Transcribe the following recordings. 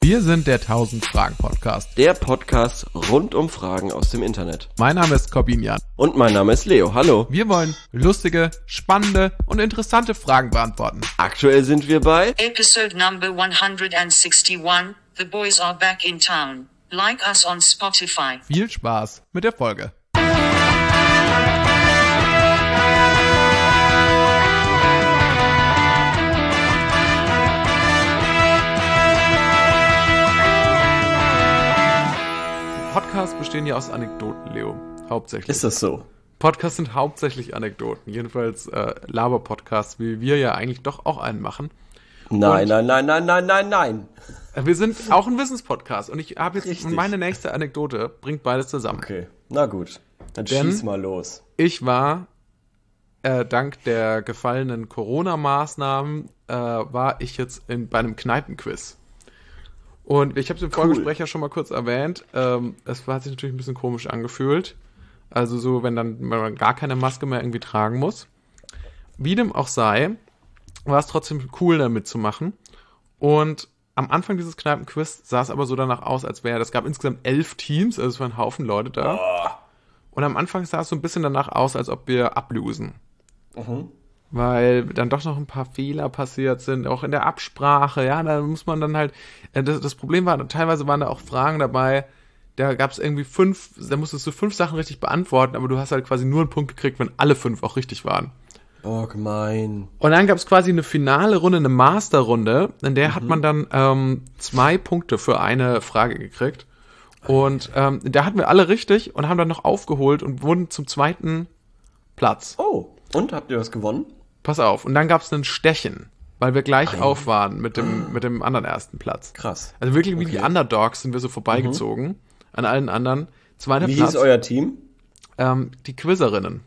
Wir sind der 1000-Fragen-Podcast. Der Podcast rund um Fragen aus dem Internet. Mein Name ist Corbinian. Und mein Name ist Leo. Hallo. Wir wollen lustige, spannende und interessante Fragen beantworten. Aktuell sind wir bei Episode number 161. The boys are back in town. Like us on Spotify. Viel Spaß mit der Folge. Podcasts bestehen ja aus Anekdoten, Leo. Hauptsächlich. Ist das so? Podcasts sind hauptsächlich Anekdoten. Jedenfalls Laber-Podcasts, wie wir ja eigentlich doch auch einen machen. Nein. Wir sind auch ein Wissenspodcast und ich habe jetzt Richtig. meine nächste Anekdote, bringt beides zusammen. Okay, na gut. Dann Denn schieß mal los. Ich war, dank der gefallenen Corona-Maßnahmen, war ich jetzt bei einem Kneipenquiz. Und ich habe es im Vorgespräch ja schon mal kurz erwähnt, es hat sich natürlich ein bisschen komisch angefühlt. Also so, wenn man gar keine Maske mehr irgendwie tragen muss. Wie dem auch sei, war es trotzdem cool, da mitzumachen. Und am Anfang dieses Kneipenquiz sah es aber so danach aus, als es gab insgesamt 11 Teams, also es waren ein Haufen Leute da. Oh. Und am Anfang sah es so ein bisschen danach aus, als ob wir ablosen. Mhm. Weil dann doch noch ein paar Fehler passiert sind, auch in der Absprache, ja, da muss man dann halt, das Problem war, teilweise waren da auch Fragen dabei, da gab es irgendwie da musstest du 5 Sachen richtig beantworten, aber du hast halt quasi nur einen Punkt gekriegt, wenn alle 5 auch richtig waren. Oh, gemein. Und dann gab es quasi eine finale Runde, eine Masterrunde, in der hat man dann 2 Punkte für eine Frage gekriegt. Und da hatten wir alle richtig und haben dann noch aufgeholt und wurden zum 2. Platz. Oh, und habt ihr was gewonnen? Pass auf. Und dann gab es einen Stechen, weil wir gleich auf waren mit dem anderen 1. Platz. Krass. Also wirklich wie die Underdogs sind wir so vorbeigezogen an allen anderen. 2. Wie Platz. hieß euer Team? Die Quizzerinnen.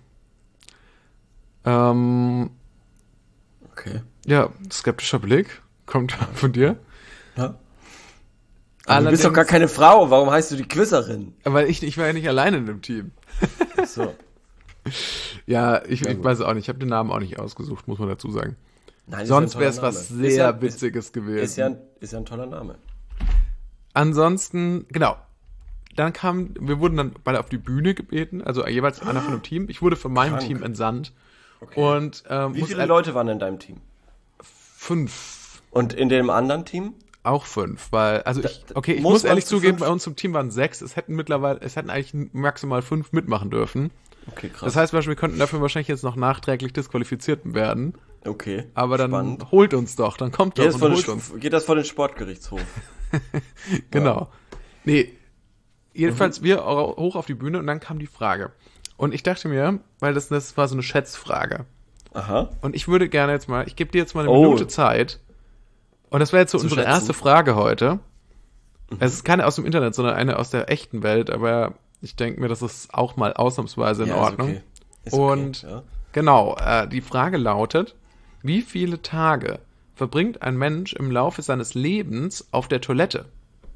Okay. Ja, skeptischer Blick. Kommt von dir. Ja. Aber du bist doch gar keine Frau. Warum heißt du die Quizzerin? Weil ich war ja nicht alleine in dem Team. Ach so. Ja, ich weiß es auch nicht. Ich habe den Namen auch nicht ausgesucht, muss man dazu sagen. Nein, Sonst wäre es was sehr Witziges gewesen. Ist ja ein toller Name. Ansonsten, genau. Wir wurden dann beide auf die Bühne gebeten, also jeweils einer von einem Team. Ich wurde von meinem Team entsannt. Okay. Und Wie viele Leute waren in deinem Team? 5. Und in dem anderen Team? Auch 5, weil, ich muss muss man ehrlich zu zugeben, 5? bei uns im Team waren 6, es hätten eigentlich maximal 5 mitmachen dürfen. Okay, krass. Das heißt, wir könnten dafür wahrscheinlich jetzt noch nachträglich disqualifiziert werden. Okay. Aber dann spannend. holt uns doch, dann kommt doch und holt uns. Geht das vor den Sportgerichtshof? Genau. Nee, jedenfalls wir hoch auf die Bühne und dann kam die Frage. Und ich dachte mir, weil das war so eine Schätzfrage. Aha. Und ich würde gerne ich gebe dir jetzt mal eine Minute Zeit. Und das wäre jetzt so unsere schätzen. erste Frage heute. Es ist keine aus dem Internet, sondern eine aus der echten Welt, aber ich denke mir, das ist auch mal ausnahmsweise in Ordnung. Ist okay. Und ja. genau, die Frage lautet, wie viele Tage verbringt ein Mensch im Laufe seines Lebens auf der Toilette?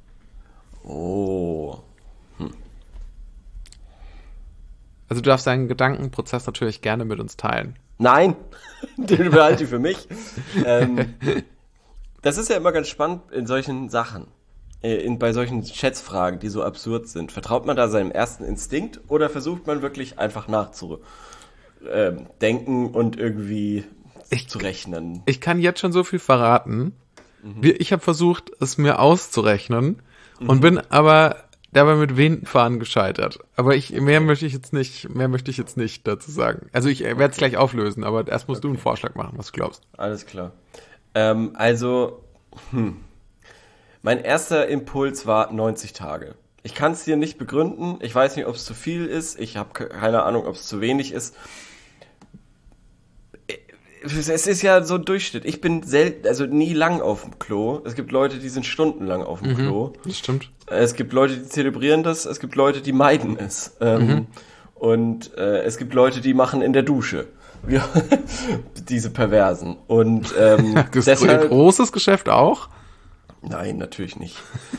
Oh. Also du darfst deinen Gedankenprozess natürlich gerne mit uns teilen. Nein, den behalte ich für mich. Das ist ja immer ganz spannend in solchen Sachen. Bei solchen Schätzfragen, die so absurd sind. Vertraut man da seinem ersten Instinkt oder versucht man wirklich einfach nachzudenken und irgendwie zu rechnen? Ich kann jetzt schon so viel verraten. Ich habe versucht, es mir auszurechnen und bin aber dabei mit wehenden Fahnen gescheitert. Aber mehr möchte ich jetzt nicht dazu sagen. Also ich werde es gleich auflösen, aber erst musst du einen Vorschlag machen, was du glaubst. Alles klar. Mein erster Impuls war 90 Tage. Ich kann es dir nicht begründen. Ich weiß nicht, ob es zu viel ist. Ich habe keine Ahnung, ob es zu wenig ist. Es ist ja so ein Durchschnitt. Ich bin nie lang auf dem Klo. Es gibt Leute, die sind stundenlang auf dem Klo. Das stimmt. Es gibt Leute, die zelebrieren das. Es gibt Leute, die meiden es. Und es gibt Leute, die machen in der Dusche. Ja, diese Perversen. Und deshalb großes Geschäft auch? Nein, natürlich nicht.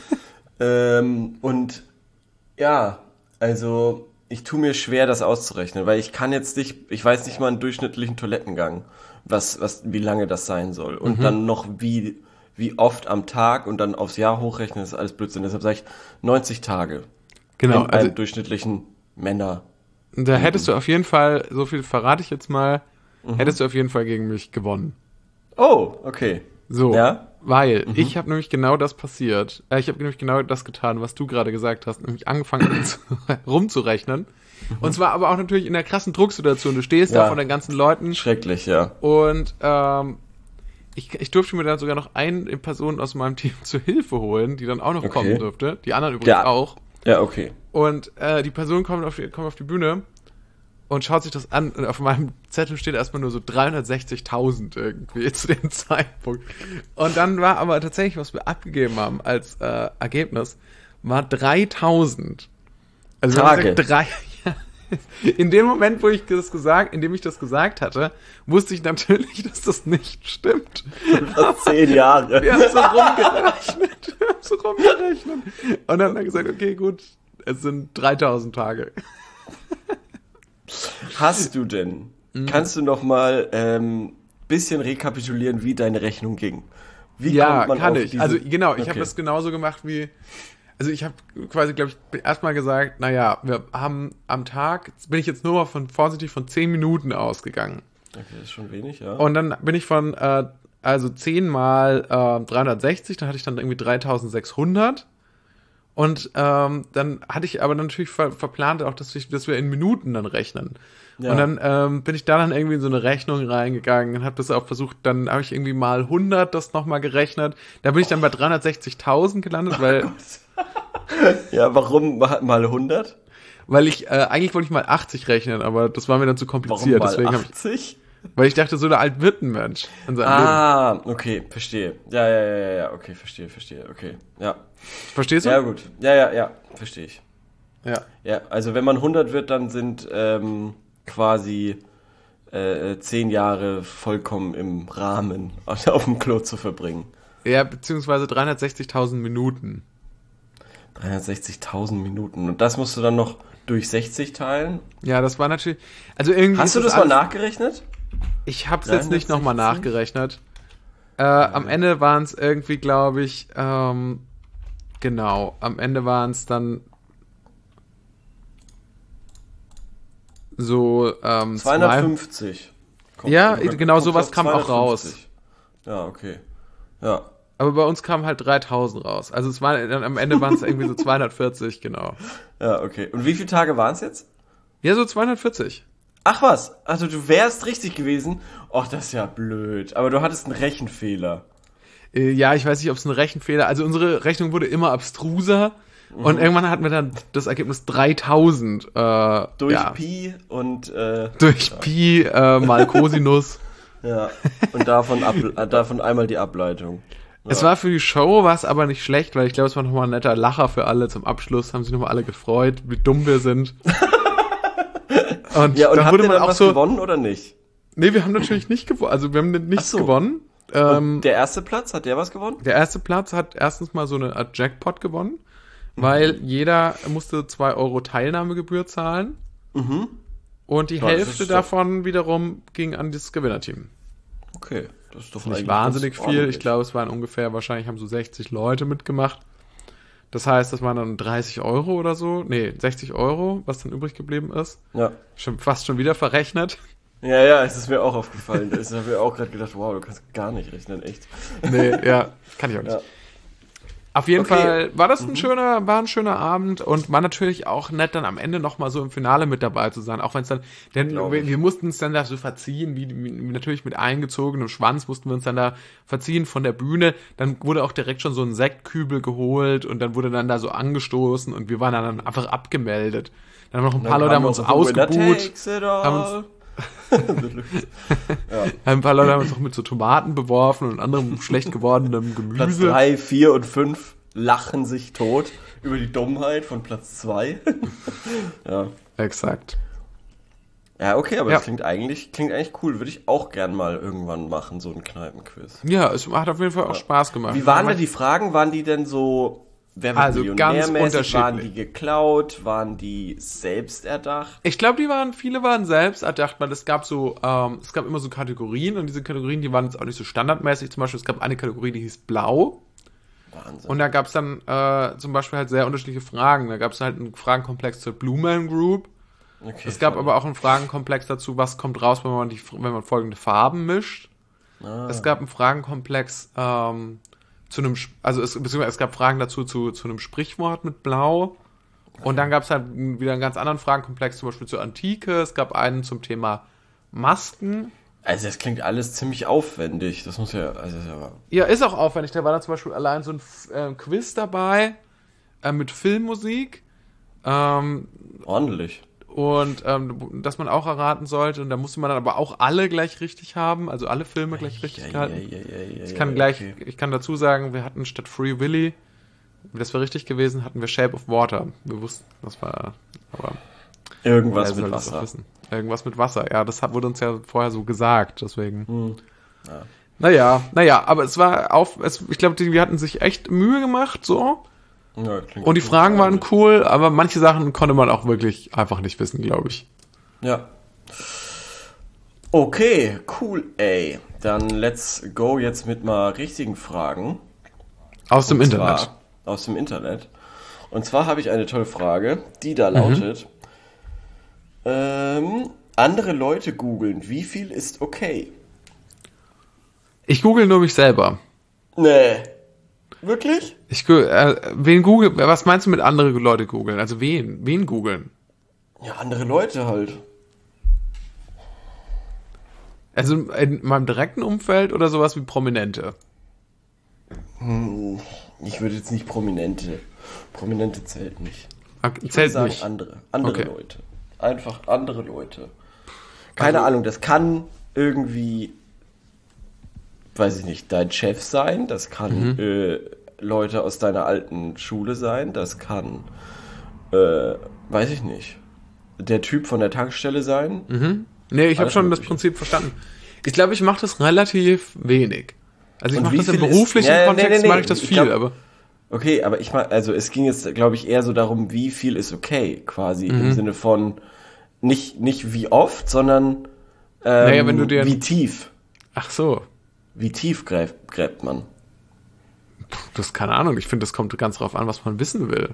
Und ja, also ich tue mir schwer, das auszurechnen, weil ich weiß nicht mal einen durchschnittlichen Toilettengang, wie lange das sein soll. Und dann noch wie wie oft am Tag und dann aufs Jahr hochrechnen, ist alles Blödsinn. Deshalb sage ich 90 Tage. Genau, In einem durchschnittlichen Männer. da hättest du auf jeden Fall, so viel verrate ich jetzt mal, hättest du auf jeden Fall gegen mich gewonnen. Oh, okay. So, Ja? weil ich habe nämlich genau das passiert. Ich habe nämlich genau das getan, was du gerade gesagt hast, nämlich angefangen rumzurechnen. Und zwar aber auch natürlich in der krassen Drucksituation. Du stehst da Ja. vor den ganzen Leuten Schrecklich, ja. und ich durfte mir dann sogar noch eine Person aus meinem Team zur Hilfe holen, die dann auch noch kommen dürfte. Die anderen übrigens Ja. auch. Ja, okay. Und die Person kommt auf die Bühne und schaut sich das an. Und auf meinem Zettel steht erstmal nur so 360.000 irgendwie zu dem Zeitpunkt. Und dann war aber tatsächlich, was wir abgegeben haben als Ergebnis, war 3.000. Also wir haben Tage. gesagt, in dem Moment, in dem ich das gesagt hatte, wusste ich natürlich, dass das nicht stimmt. 10 Jahre. Wir haben so rumgerechnet. Und dann hat er gesagt, okay, gut, es sind 3.000 Tage. Hast du denn, kannst du noch mal bisschen rekapitulieren, wie deine Rechnung ging? Wie Ja, kommt man kann auf ich. diese- Also genau, ich Okay. habe das genauso gemacht wie, also ich habe quasi, glaube ich, erstmal gesagt, naja, wir haben am Tag, bin ich jetzt nur mal vorsichtig von 10 Minuten ausgegangen. Okay, das ist schon wenig, ja. Und dann bin ich von, also 10 mal 360, dann hatte ich dann irgendwie 3.600. Und dann hatte ich aber natürlich verplant auch, dass wir in Minuten dann rechnen. Ja. Und dann bin ich da dann irgendwie in so eine Rechnung reingegangen und habe das auch versucht, dann habe ich irgendwie mal 100 das nochmal gerechnet. Da bin ich dann bei 360.000 gelandet, weil, Ja, warum mal 100? weil ich, eigentlich wollte ich mal 80 rechnen, aber das war mir dann zu Warum kompliziert. mal Deswegen habe ich, 80? weil ich dachte, so alt wird ein Mensch in seinem Leben. Ah, okay, verstehe. Ja, okay, verstehe, okay. Ja. Verstehst du? Ja, gut. Ja, verstehe ich. Ja. Ja, also wenn man 100 wird, dann sind quasi 10 Jahre vollkommen im Rahmen auf dem Klo zu verbringen. Ja, beziehungsweise 360.000 Minuten. 360.000 Minuten. Und das musst du dann noch durch 60 teilen. Ja, das war natürlich, also irgendwie. Hast du ist das mal alles- nachgerechnet? Ich habe es jetzt nicht nochmal 360? nachgerechnet. Am Ende waren es irgendwie, glaube ich, genau, am Ende waren es dann so 250. Ja, Kommt- genau, kommt sowas auf kam auch 250. Ja, okay. Ja. Aber bei uns kamen halt 3.000 raus. Also es war dann am Ende waren es irgendwie so 240, genau. Ja, okay. Und wie viele Tage waren es jetzt? Ja, so 240. Ach was, also du wärst richtig gewesen. Och, das ist ja blöd. Aber du hattest einen Rechenfehler. Ja, ich weiß nicht, ob es ein Rechenfehler, also unsere Rechnung wurde immer abstruser und irgendwann hatten wir dann das Ergebnis 3.000. Durch ja, Pi und durch Pi mal Cosinus. ja. Und davon einmal die Ableitung. Es war für die Show, war es aber nicht schlecht, weil ich glaube, es war nochmal ein netter Lacher für alle zum Abschluss, haben sich nochmal alle gefreut, wie dumm wir sind. Und Ja, und dann habt wurde ihr man dann auch was so, gewonnen oder nicht? nee, wir haben natürlich nicht gewonnen, also wir haben nichts Ach so. gewonnen. Und der erste Platz, hat der was gewonnen? Der erste Platz hat erstens mal so eine Art Jackpot gewonnen, weil jeder musste 2 Euro Teilnahmegebühr zahlen. Und die Ja, das Hälfte ist doch- davon wiederum ging an das Gewinnerteam. Okay, das ist doch Nicht eigentlich wahnsinnig ganz viel. ordentlich. Ich glaube, es waren ungefähr, wahrscheinlich haben so 60 Leute mitgemacht. Das heißt, das waren dann 30 Euro oder so. Nee, 60 Euro, was dann übrig geblieben ist. Ja. Fast schon wieder verrechnet. Ja, es ist mir auch aufgefallen. Ich habe mir auch gerade gedacht, wow, du kannst gar nicht rechnen, echt. Nee, ja, kann ich auch nicht. Ja. Auf jeden Okay. Fall war das ein schöner Abend und war natürlich auch nett, dann am Ende nochmal so im Finale mit dabei zu sein. Auch wenn es dann, denn Glaub ich. wir mussten es dann da so verziehen, wie natürlich mit eingezogenem Schwanz mussten wir uns dann da verziehen von der Bühne. Dann wurde auch direkt schon so ein Sektkübel geholt und dann wurde dann da so angestoßen und wir waren dann einfach abgemeldet. Dann haben noch ein paar Leute haben uns ausgebuht. haben Ein paar Leute haben uns auch mit so Tomaten beworfen und anderem schlecht gewordenem Platz Gemüse. 3, 4 und 5 lachen sich tot über die Dummheit von Platz 2. Ja. Exakt. Ja, okay, aber Ja. das klingt eigentlich cool. Würde ich auch gern mal irgendwann machen, so ein Kneipenquiz. Ja, es hat auf jeden Fall auch Spaß gemacht. Wie waren denn die Fragen? Waren die denn so Wer wird Also ganz millionärmäßig? Waren die unterschiedlich. geklaut? Waren die selbst erdacht? Ich glaube, viele waren selbst erdacht, weil es gab es gab immer so Kategorien und diese Kategorien, die waren jetzt auch nicht so standardmäßig. Zum Beispiel, es gab eine Kategorie, die hieß Blau. Wahnsinn. Und da gab es dann zum Beispiel halt sehr unterschiedliche Fragen. Da gab es halt einen Fragenkomplex zur Blue Man Group. Okay, Es gab aber auch einen Fragenkomplex dazu, was kommt raus, wenn man folgende Farben mischt. Es gab einen Fragenkomplex beziehungsweise es gab Fragen dazu zu einem Sprichwort mit Blau. Und dann gab es halt wieder einen ganz anderen Fragenkomplex, zum Beispiel zur Antike. Es gab einen zum Thema Masken. Also das klingt alles ziemlich aufwendig. Das muss ja, Ja, ist auch aufwendig. Da war da zum Beispiel allein so ein Quiz dabei mit Filmmusik. ordentlich. Und dass man auch erraten sollte. Und da musste man dann aber auch alle gleich richtig haben, also alle Filme gleich richtig gehalten. Ich kann dazu sagen, wir hatten statt Free Willy, das wäre richtig gewesen, hatten wir Shape of Water. Wir wussten, das war aber Irgendwas wer mit soll das auch Wasser. wissen? Irgendwas mit Wasser, ja, das wurde uns ja vorher so gesagt, deswegen. Ja. Naja, aber es war ich glaube, wir hatten sich echt Mühe gemacht, so. Ja, klingt Und die gut. Fragen waren cool, aber manche Sachen konnte man auch wirklich einfach nicht wissen, glaube ich. Ja. Okay, cool, ey. Dann let's go jetzt mit mal richtigen Fragen. Aus dem Und Internet. zwar aus dem Internet. Und zwar habe ich eine tolle Frage, die da lautet: andere Leute googeln, wie viel ist okay? Ich google nur mich selber. Nee. Wirklich? Was meinst du mit andere Leute googeln? Also wen? Wen googeln? Ja, andere Leute halt. Also in meinem direkten Umfeld oder sowas wie Prominente? Ich würde jetzt nicht Prominente. Prominente zählt nicht. Ich würde Zählt sagen nicht. andere Okay. Leute. Einfach andere Leute. Keine Ahnung, das kann irgendwie, weiß ich nicht, dein Chef sein, das kann Leute aus deiner alten Schule sein, das kann, weiß ich nicht, der Typ von der Tankstelle sein. Nee, ich habe Alles schon das Mögliche. Prinzip verstanden. Ich glaube, ich mache das relativ wenig. Also ich Und mache wie das im viel ist- beruflichen Ja, Kontext, nee. mache ich das Ich viel, glaub- aber Okay, aber also es ging jetzt, glaube ich, eher so darum, wie viel ist okay, quasi, im Sinne von, nicht wie oft, sondern Naja, wenn du dir- wie tief. ach so, Wie tief gräbt man? das ist keine Ahnung. Ich finde, das kommt ganz drauf an, was man wissen will.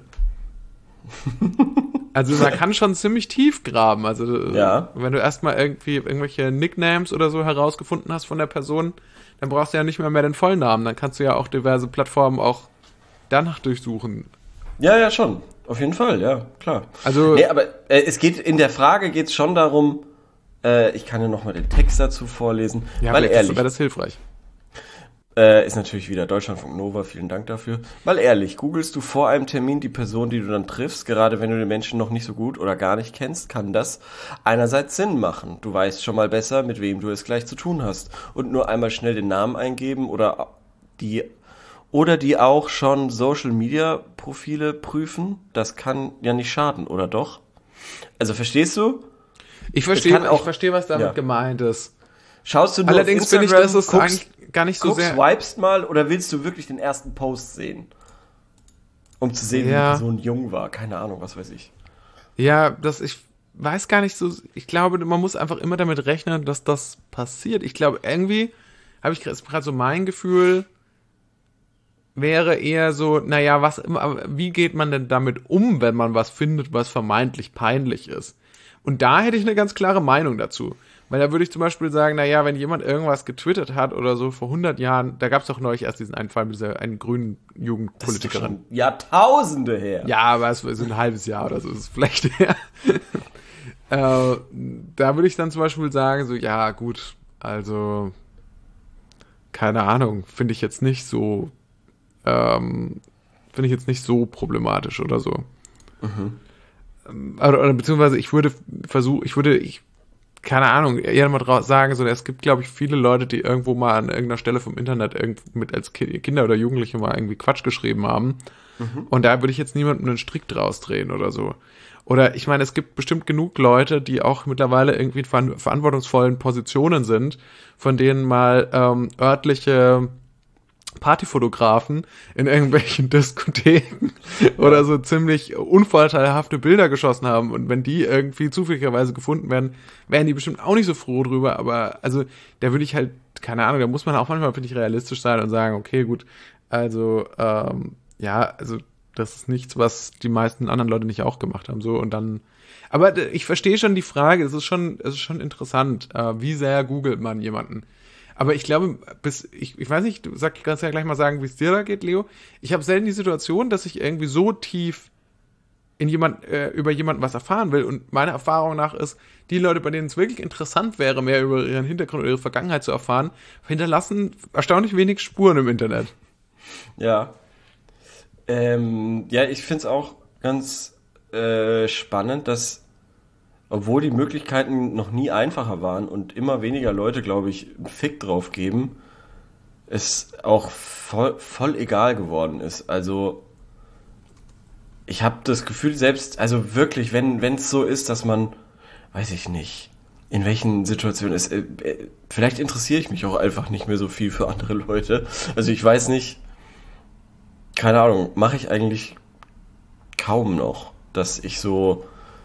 Also man kann schon ziemlich tief graben. Also Ja. wenn du erstmal irgendwelche Nicknames oder so herausgefunden hast von der Person, dann brauchst du ja nicht mehr den Vollnamen. Dann kannst du ja auch diverse Plattformen auch danach durchsuchen. Ja, schon. Auf jeden Fall, ja, klar. Also- Nee, aber in der Frage geht es schon darum, ich kann ja nochmal den Text dazu vorlesen, Ja, weil vielleicht ehrlich, wäre das hilfreich. ist natürlich wieder Deutschlandfunk Nova, vielen Dank dafür. Weil ehrlich, googelst du vor einem Termin die Person, die du dann triffst, gerade wenn du den Menschen noch nicht so gut oder gar nicht kennst, kann das einerseits Sinn machen. Du weißt schon mal besser, mit wem du es gleich zu tun hast. Und nur einmal schnell den Namen eingeben oder die auch schon Social-Media-Profile prüfen, das kann ja nicht schaden, oder doch? Also verstehst du? Ich kann verstehe, auch- was damit ja. gemeint ist. Schaust du nur Allerdings auf finde ich, Instagram, dass es eigentlich gar nicht so sehr... swipest mal oder willst du wirklich den ersten Post sehen? Um zu sehen, wie die Ja. Person jung war. Keine Ahnung, was weiß ich. Ja, ich weiß gar nicht so, ich glaube, man muss einfach immer damit rechnen, dass das passiert. Ich glaube, irgendwie habe ich gerade so mein Gefühl, wäre eher so, naja, wie geht man denn damit um, wenn man was findet, was vermeintlich peinlich ist? Und da hätte ich eine ganz klare Meinung dazu. Weil da würde ich zum Beispiel sagen, naja, wenn jemand irgendwas getwittert hat oder so vor 100 Jahren, da gab es doch neulich erst diesen einen Fall mit dieser einen grünen Das ist doch Jugendpolitikerin. schon Jahrtausende her. Ja, aber es ist ein halbes Jahr oder so, ist es vielleicht her. Da würde ich dann zum Beispiel sagen, so, ja, gut, also, keine Ahnung, finde ich jetzt nicht so problematisch oder so. Oder beziehungsweise keine Ahnung, eher mal sagen, so, es gibt, glaube ich, viele Leute, die irgendwo mal an irgendeiner Stelle vom Internet mit als Kinder oder Jugendliche mal irgendwie Quatsch geschrieben haben. Und da würde ich jetzt niemandem einen Strick draus drehen oder so. Oder ich meine, es gibt bestimmt genug Leute, die auch mittlerweile irgendwie in verantwortungsvollen Positionen sind, von denen mal örtliche Partyfotografen in irgendwelchen Diskotheken oder so ziemlich unvorteilhafte Bilder geschossen haben. Und wenn die irgendwie zufälligerweise gefunden werden, wären die bestimmt auch nicht so froh drüber. Aber also da würde ich halt, keine Ahnung, da muss man auch manchmal, finde ich, realistisch sein und sagen, okay, gut, also also das ist nichts, was die meisten anderen Leute nicht auch gemacht haben. So und dann. Aber ich verstehe schon die Frage, es ist schon interessant, wie sehr googelt man jemanden. Aber ich glaube, ich weiß nicht, kannst ja gleich mal sagen, wie es dir da geht, Leo. Ich habe selten die Situation, dass ich irgendwie so tief über jemanden was erfahren will. Und meine Erfahrung nach ist, die Leute, bei denen es wirklich interessant wäre, mehr über ihren Hintergrund oder ihre Vergangenheit zu erfahren, hinterlassen erstaunlich wenig Spuren im Internet. Ja. Ich finde es auch ganz spannend, dass obwohl die Möglichkeiten noch nie einfacher waren und immer weniger Leute, glaube ich, einen Fick drauf geben, es auch voll egal geworden ist. Also ich habe das Gefühl selbst, also wirklich, wenn es so ist, dass man, weiß ich nicht, in welchen Situationen ist, vielleicht interessiere ich mich auch einfach nicht mehr so viel für andere Leute. Also ich weiß nicht, keine Ahnung, mache ich eigentlich kaum noch, dass ich so...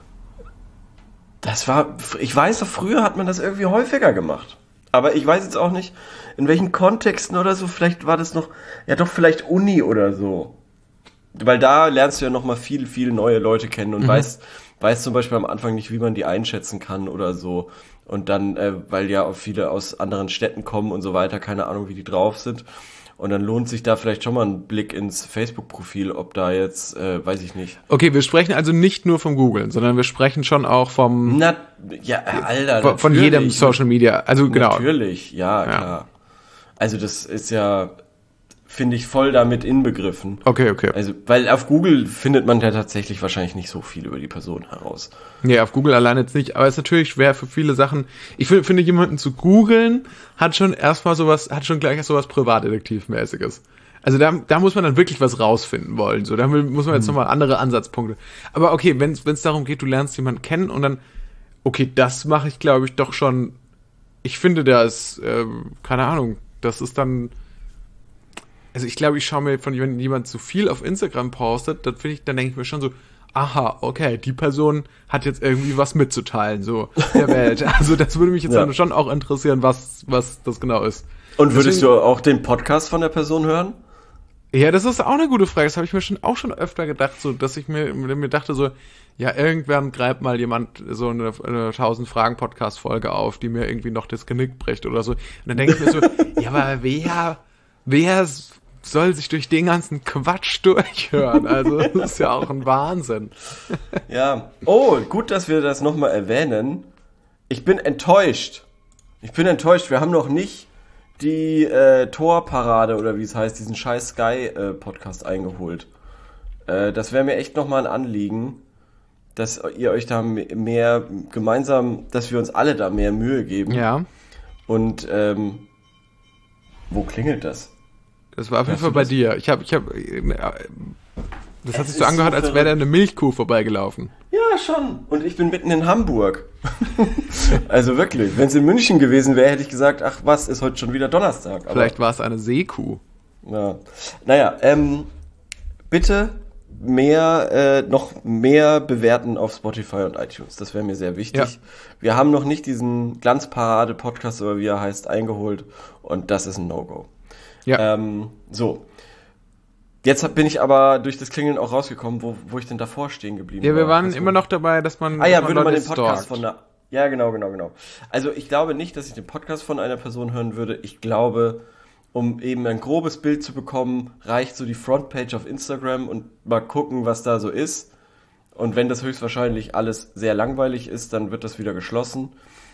ich weiß, früher hat man das irgendwie häufiger gemacht. Aber ich weiß jetzt auch nicht, in welchen Kontexten oder so, vielleicht war das noch, ja doch vielleicht Uni oder so. Weil da lernst du ja nochmal viel neue Leute kennen und weißt zum Beispiel am Anfang nicht, wie man die einschätzen kann oder so. Und dann, weil ja auch viele aus anderen Städten kommen und so weiter, keine Ahnung, wie die drauf sind. Und dann lohnt sich da vielleicht schon mal ein Blick ins Facebook-Profil, ob da jetzt, weiß ich nicht. Okay, wir sprechen also nicht nur vom Googlen, sondern wir sprechen schon auch vom... Alter, von jedem Social Media, also genau. Natürlich, ja, klar. Also das ist ja, finde ich, voll damit inbegriffen. Okay. Also, weil auf Google findet man ja tatsächlich wahrscheinlich nicht so viel über die Person heraus. Nee, auf Google allein jetzt nicht, aber es ist natürlich schwer für viele Sachen. Ich finde, jemanden zu googeln hat schon gleich sowas Privatdetektivmäßiges. Also da muss man dann wirklich was rausfinden wollen. So, da muss man jetzt nochmal andere Ansatzpunkte. Aber okay, wenn es darum geht, du lernst jemanden kennen und dann, okay, das mache ich, glaube ich, doch schon. Ich finde, da ist, keine Ahnung, das ist dann. Also ich glaube, ich schaue mir wenn jemand zu viel auf Instagram postet, dann denke ich mir schon so, aha, okay, die Person hat jetzt irgendwie was mitzuteilen, so, der Welt. Also das würde mich jetzt dann schon auch interessieren, was das genau ist. Und würdest du auch den Podcast von der Person hören? Ja, das ist auch eine gute Frage. Das habe ich mir auch schon öfter gedacht, so, dass ich mir dachte so, ja, irgendwann greift mal jemand so eine 1000-Fragen-Podcast-Folge auf, die mir irgendwie noch das Genick bricht oder so. Und dann denke ich mir so, ja, aber wer soll sich durch den ganzen Quatsch durchhören? Also, das ist ja auch ein Wahnsinn. Ja. Oh, gut, dass wir das nochmal erwähnen. Ich bin enttäuscht. Wir haben noch nicht die Torparade oder wie es heißt, diesen scheiß Sky-Podcast eingeholt. Das wäre mir echt nochmal ein Anliegen, dass ihr euch da mehr gemeinsam, dass wir uns alle da mehr Mühe geben. Ja. Und wo klingelt das? Das war auf jeden Fall bei dir. Das hat sich so angehört, als wäre da eine Milchkuh vorbeigelaufen. Ja, schon. Und ich bin mitten in Hamburg. Also wirklich, wenn es in München gewesen wäre, hätte ich gesagt, ach was, ist heute schon wieder Donnerstag. Aber vielleicht war es eine Seekuh. Ja. Naja, bitte noch mehr bewerten auf Spotify und iTunes. Das wäre mir sehr wichtig. Ja. Wir haben noch nicht diesen Glanzparade-Podcast, oder wie er heißt, eingeholt. Und das ist ein No-Go. Ja. So. Jetzt bin ich aber durch das Klingeln auch rausgekommen, wo ich denn davor stehen geblieben war. Ja, wir waren immer noch dabei, dass man... würde man den Podcast von einer... Ja, genau. Also ich glaube nicht, dass ich den Podcast von einer Person hören würde. Ich glaube, um eben ein grobes Bild zu bekommen, reicht so die Frontpage auf Instagram und mal gucken, was da so ist. Und wenn das höchstwahrscheinlich alles sehr langweilig ist, dann wird das wieder geschlossen.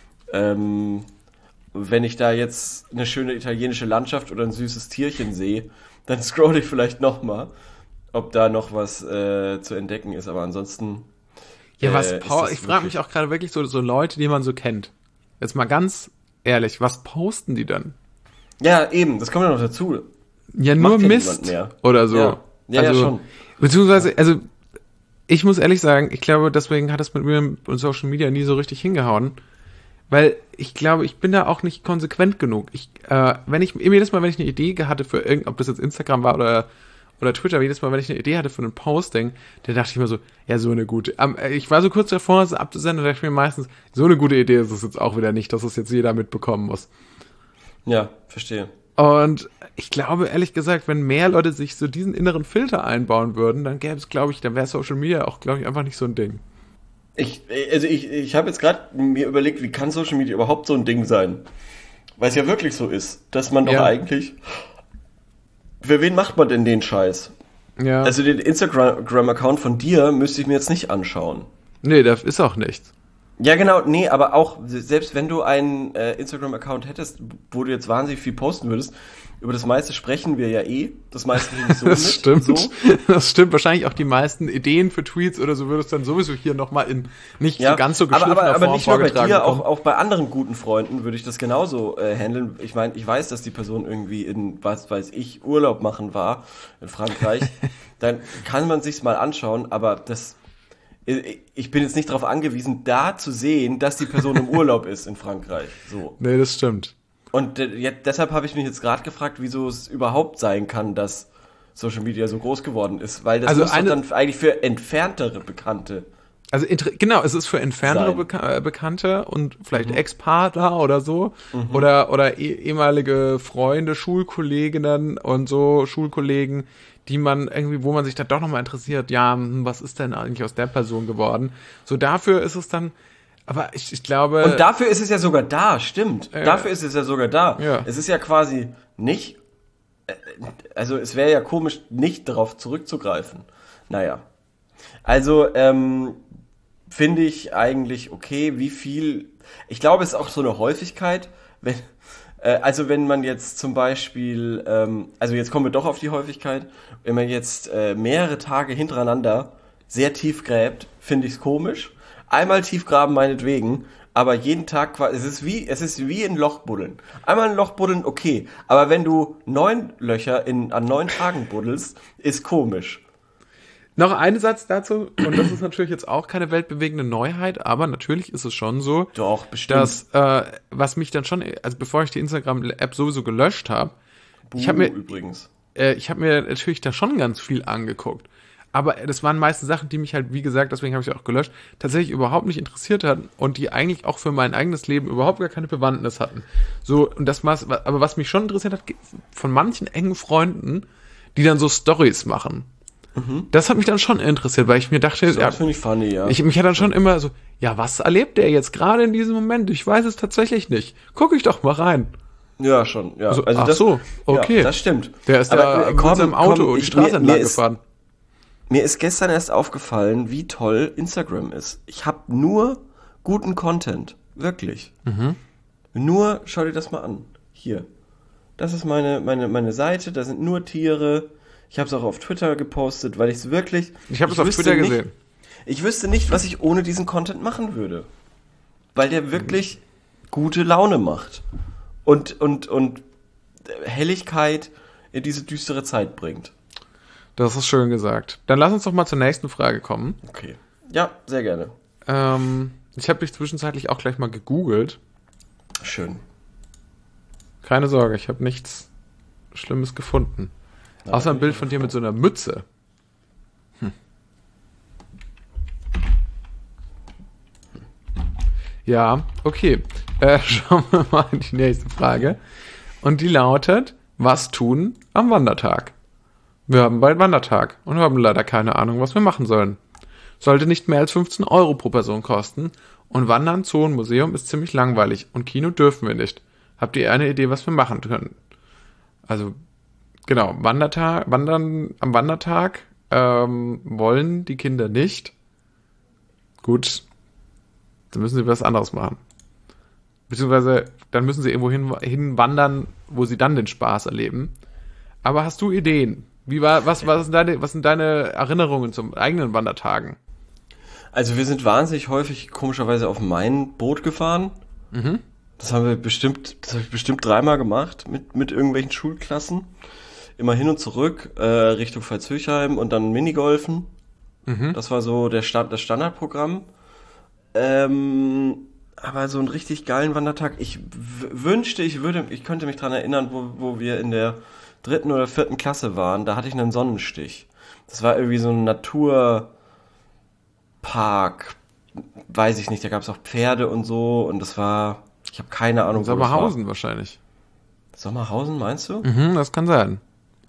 Wenn ich da jetzt eine schöne italienische Landschaft oder ein süßes Tierchen sehe, dann scroll ich vielleicht nochmal, ob da noch was zu entdecken ist. Aber ansonsten... Ja, ich frage mich auch gerade wirklich so Leute, die man so kennt. Jetzt mal ganz ehrlich, was posten die dann? Ja, eben, das kommt ja noch dazu. Ja, nur Mist oder so. Ja, schon. Beziehungsweise, also ich muss ehrlich sagen, ich glaube, deswegen hat es mit mir und Social Media nie so richtig hingehauen, weil ich glaube, ich bin da auch nicht konsequent genug. Jedes Mal, wenn ich eine Idee hatte für ob das jetzt Instagram war oder Twitter, jedes Mal, wenn ich eine Idee hatte für ein Posting, dann dachte ich mir so, ja, so eine gute, ich war so kurz davor, es abzusenden, und dachte ich mir meistens, so eine gute Idee ist es jetzt auch wieder nicht, dass es jetzt jeder mitbekommen muss. Ja, verstehe. Und ich glaube, ehrlich gesagt, wenn mehr Leute sich so diesen inneren Filter einbauen würden, dann dann wäre Social Media auch, glaube ich, einfach nicht so ein Ding. Ich habe jetzt gerade mir überlegt, wie kann Social Media überhaupt so ein Ding sein? Weil es ja wirklich so ist, dass man doch eigentlich... Für wen macht man denn den Scheiß? Ja. Also den Instagram-Account von dir müsste ich mir jetzt nicht anschauen. Nee, das ist auch nichts. Ja, genau, nee, aber auch, selbst wenn du einen Instagram-Account hättest, wo du jetzt wahnsinnig viel posten würdest, über das meiste sprechen wir ja das meiste nicht so das mit. Stimmt. So. Das stimmt. Wahrscheinlich auch die meisten Ideen für Tweets oder so würdest dann sowieso hier nochmal in nicht so ganz so geschliffener aber Form nicht nur bei vorgetragen dir, bekommen. auch bei anderen guten Freunden würde ich das genauso handeln. Ich meine, ich weiß, dass die Person irgendwie in, was weiß ich, Urlaub machen war in Frankreich. Dann kann man sich's mal anschauen, aber ich bin jetzt nicht darauf angewiesen, da zu sehen, dass die Person im Urlaub ist in Frankreich. So. Nee, das stimmt. Und deshalb habe ich mich jetzt gerade gefragt, wieso es überhaupt sein kann, dass Social Media so groß geworden ist. Weil das muss doch dann eigentlich für entferntere Bekannte. Also genau, es ist für entferntere Bekannte und vielleicht Ex-Partner oder so. Oder ehemalige Freunde, Schulkolleginnen und so, Schulkollegen, die man irgendwie, wo man sich dann doch nochmal interessiert, ja, was ist denn eigentlich aus der Person geworden? So, dafür ist es dann, aber ich glaube... Und dafür ist es ja sogar da, stimmt. Dafür ist es ja sogar da. Ja. Es ist ja quasi nicht, also es wäre ja komisch, nicht darauf zurückzugreifen. Naja. Also, finde ich eigentlich okay, wie viel, ich glaube, es ist auch so eine Häufigkeit, wenn man jetzt zum Beispiel, also jetzt kommen wir doch auf die Häufigkeit, wenn man jetzt mehrere Tage hintereinander sehr tief gräbt, finde ich es komisch. Einmal tief graben meinetwegen, aber jeden Tag, es ist wie ein Loch buddeln. Einmal ein Loch buddeln, okay, aber wenn du 9 Löcher an 9 Tagen buddelst, ist komisch. Noch ein Satz dazu, und das ist natürlich jetzt auch keine weltbewegende Neuheit, aber natürlich ist es schon so, Doch, bestimmt. dass, was mich dann schon, also bevor ich die Instagram-App sowieso gelöscht habe, ich habe mir natürlich da schon ganz viel angeguckt. Aber das waren meistens Sachen, die mich halt, wie gesagt, deswegen habe ich auch gelöscht, tatsächlich überhaupt nicht interessiert hatten und die eigentlich auch für mein eigenes Leben überhaupt gar keine Bewandtnis hatten. So, und aber was mich schon interessiert hat, von manchen engen Freunden, die dann so Stories machen. Das hat mich dann schon interessiert, weil ich mir dachte, Das finde ich funny, ja. mich hat dann schon immer so, ja, was erlebt der jetzt gerade in diesem Moment? Ich weiß es tatsächlich nicht. Guck ich doch mal rein. Ja, schon, ja. Also, ach so, okay. Ja, das stimmt. Der ist da mit seinem Auto die Straße entlang gefahren. Mir ist gestern erst aufgefallen, wie toll Instagram ist. Ich habe nur guten Content. Wirklich. Nur, schau dir das mal an. Hier. Das ist meine Seite, da sind nur Tiere. Ich habe es auch auf Twitter gepostet, weil ich es wirklich... Ich habe es auf Twitter gesehen. Ich wüsste nicht, was ich ohne diesen Content machen würde. Weil der wirklich gute Laune macht. Und Helligkeit in diese düstere Zeit bringt. Das ist schön gesagt. Dann lass uns doch mal zur nächsten Frage kommen. Okay. Ja, sehr gerne. Ich habe dich zwischenzeitlich auch gleich mal gegoogelt. Schön. Keine Sorge, ich habe nichts Schlimmes gefunden. Außer ein Bild von dir mit so einer Mütze. Ja, okay. Schauen wir mal in die nächste Frage. Und die lautet, was tun am Wandertag? Wir haben bald Wandertag und haben leider keine Ahnung, was wir machen sollen. Sollte nicht mehr als 15 € pro Person kosten und Wandern, Zoo und Museum ist ziemlich langweilig und Kino dürfen wir nicht. Habt ihr eine Idee, was wir machen können? Also, genau, Wandern am Wandertag wollen die Kinder nicht. Gut, dann müssen sie was anderes machen. Beziehungsweise, dann müssen sie irgendwo hin wandern, wo sie dann den Spaß erleben. Aber hast du Ideen? Was sind deine Erinnerungen zum eigenen Wandertagen? Also wir sind wahnsinnig häufig komischerweise auf mein Boot gefahren. Das habe ich bestimmt 3-mal gemacht mit irgendwelchen Schulklassen. Immer hin und zurück, Richtung Veitshöchheim und dann Minigolfen. Das war so das Standardprogramm. Aber so einen richtig geilen Wandertag, ich wünschte, ich könnte mich dran erinnern, wo wir in der 3. oder 4. Klasse waren, da hatte ich einen Sonnenstich. Das war irgendwie so ein Naturpark, weiß ich nicht, da gab es auch Pferde und so und das war, ich habe keine Ahnung, wo das war. Sommerhausen wahrscheinlich. Sommerhausen, meinst du? Mhm, das kann sein.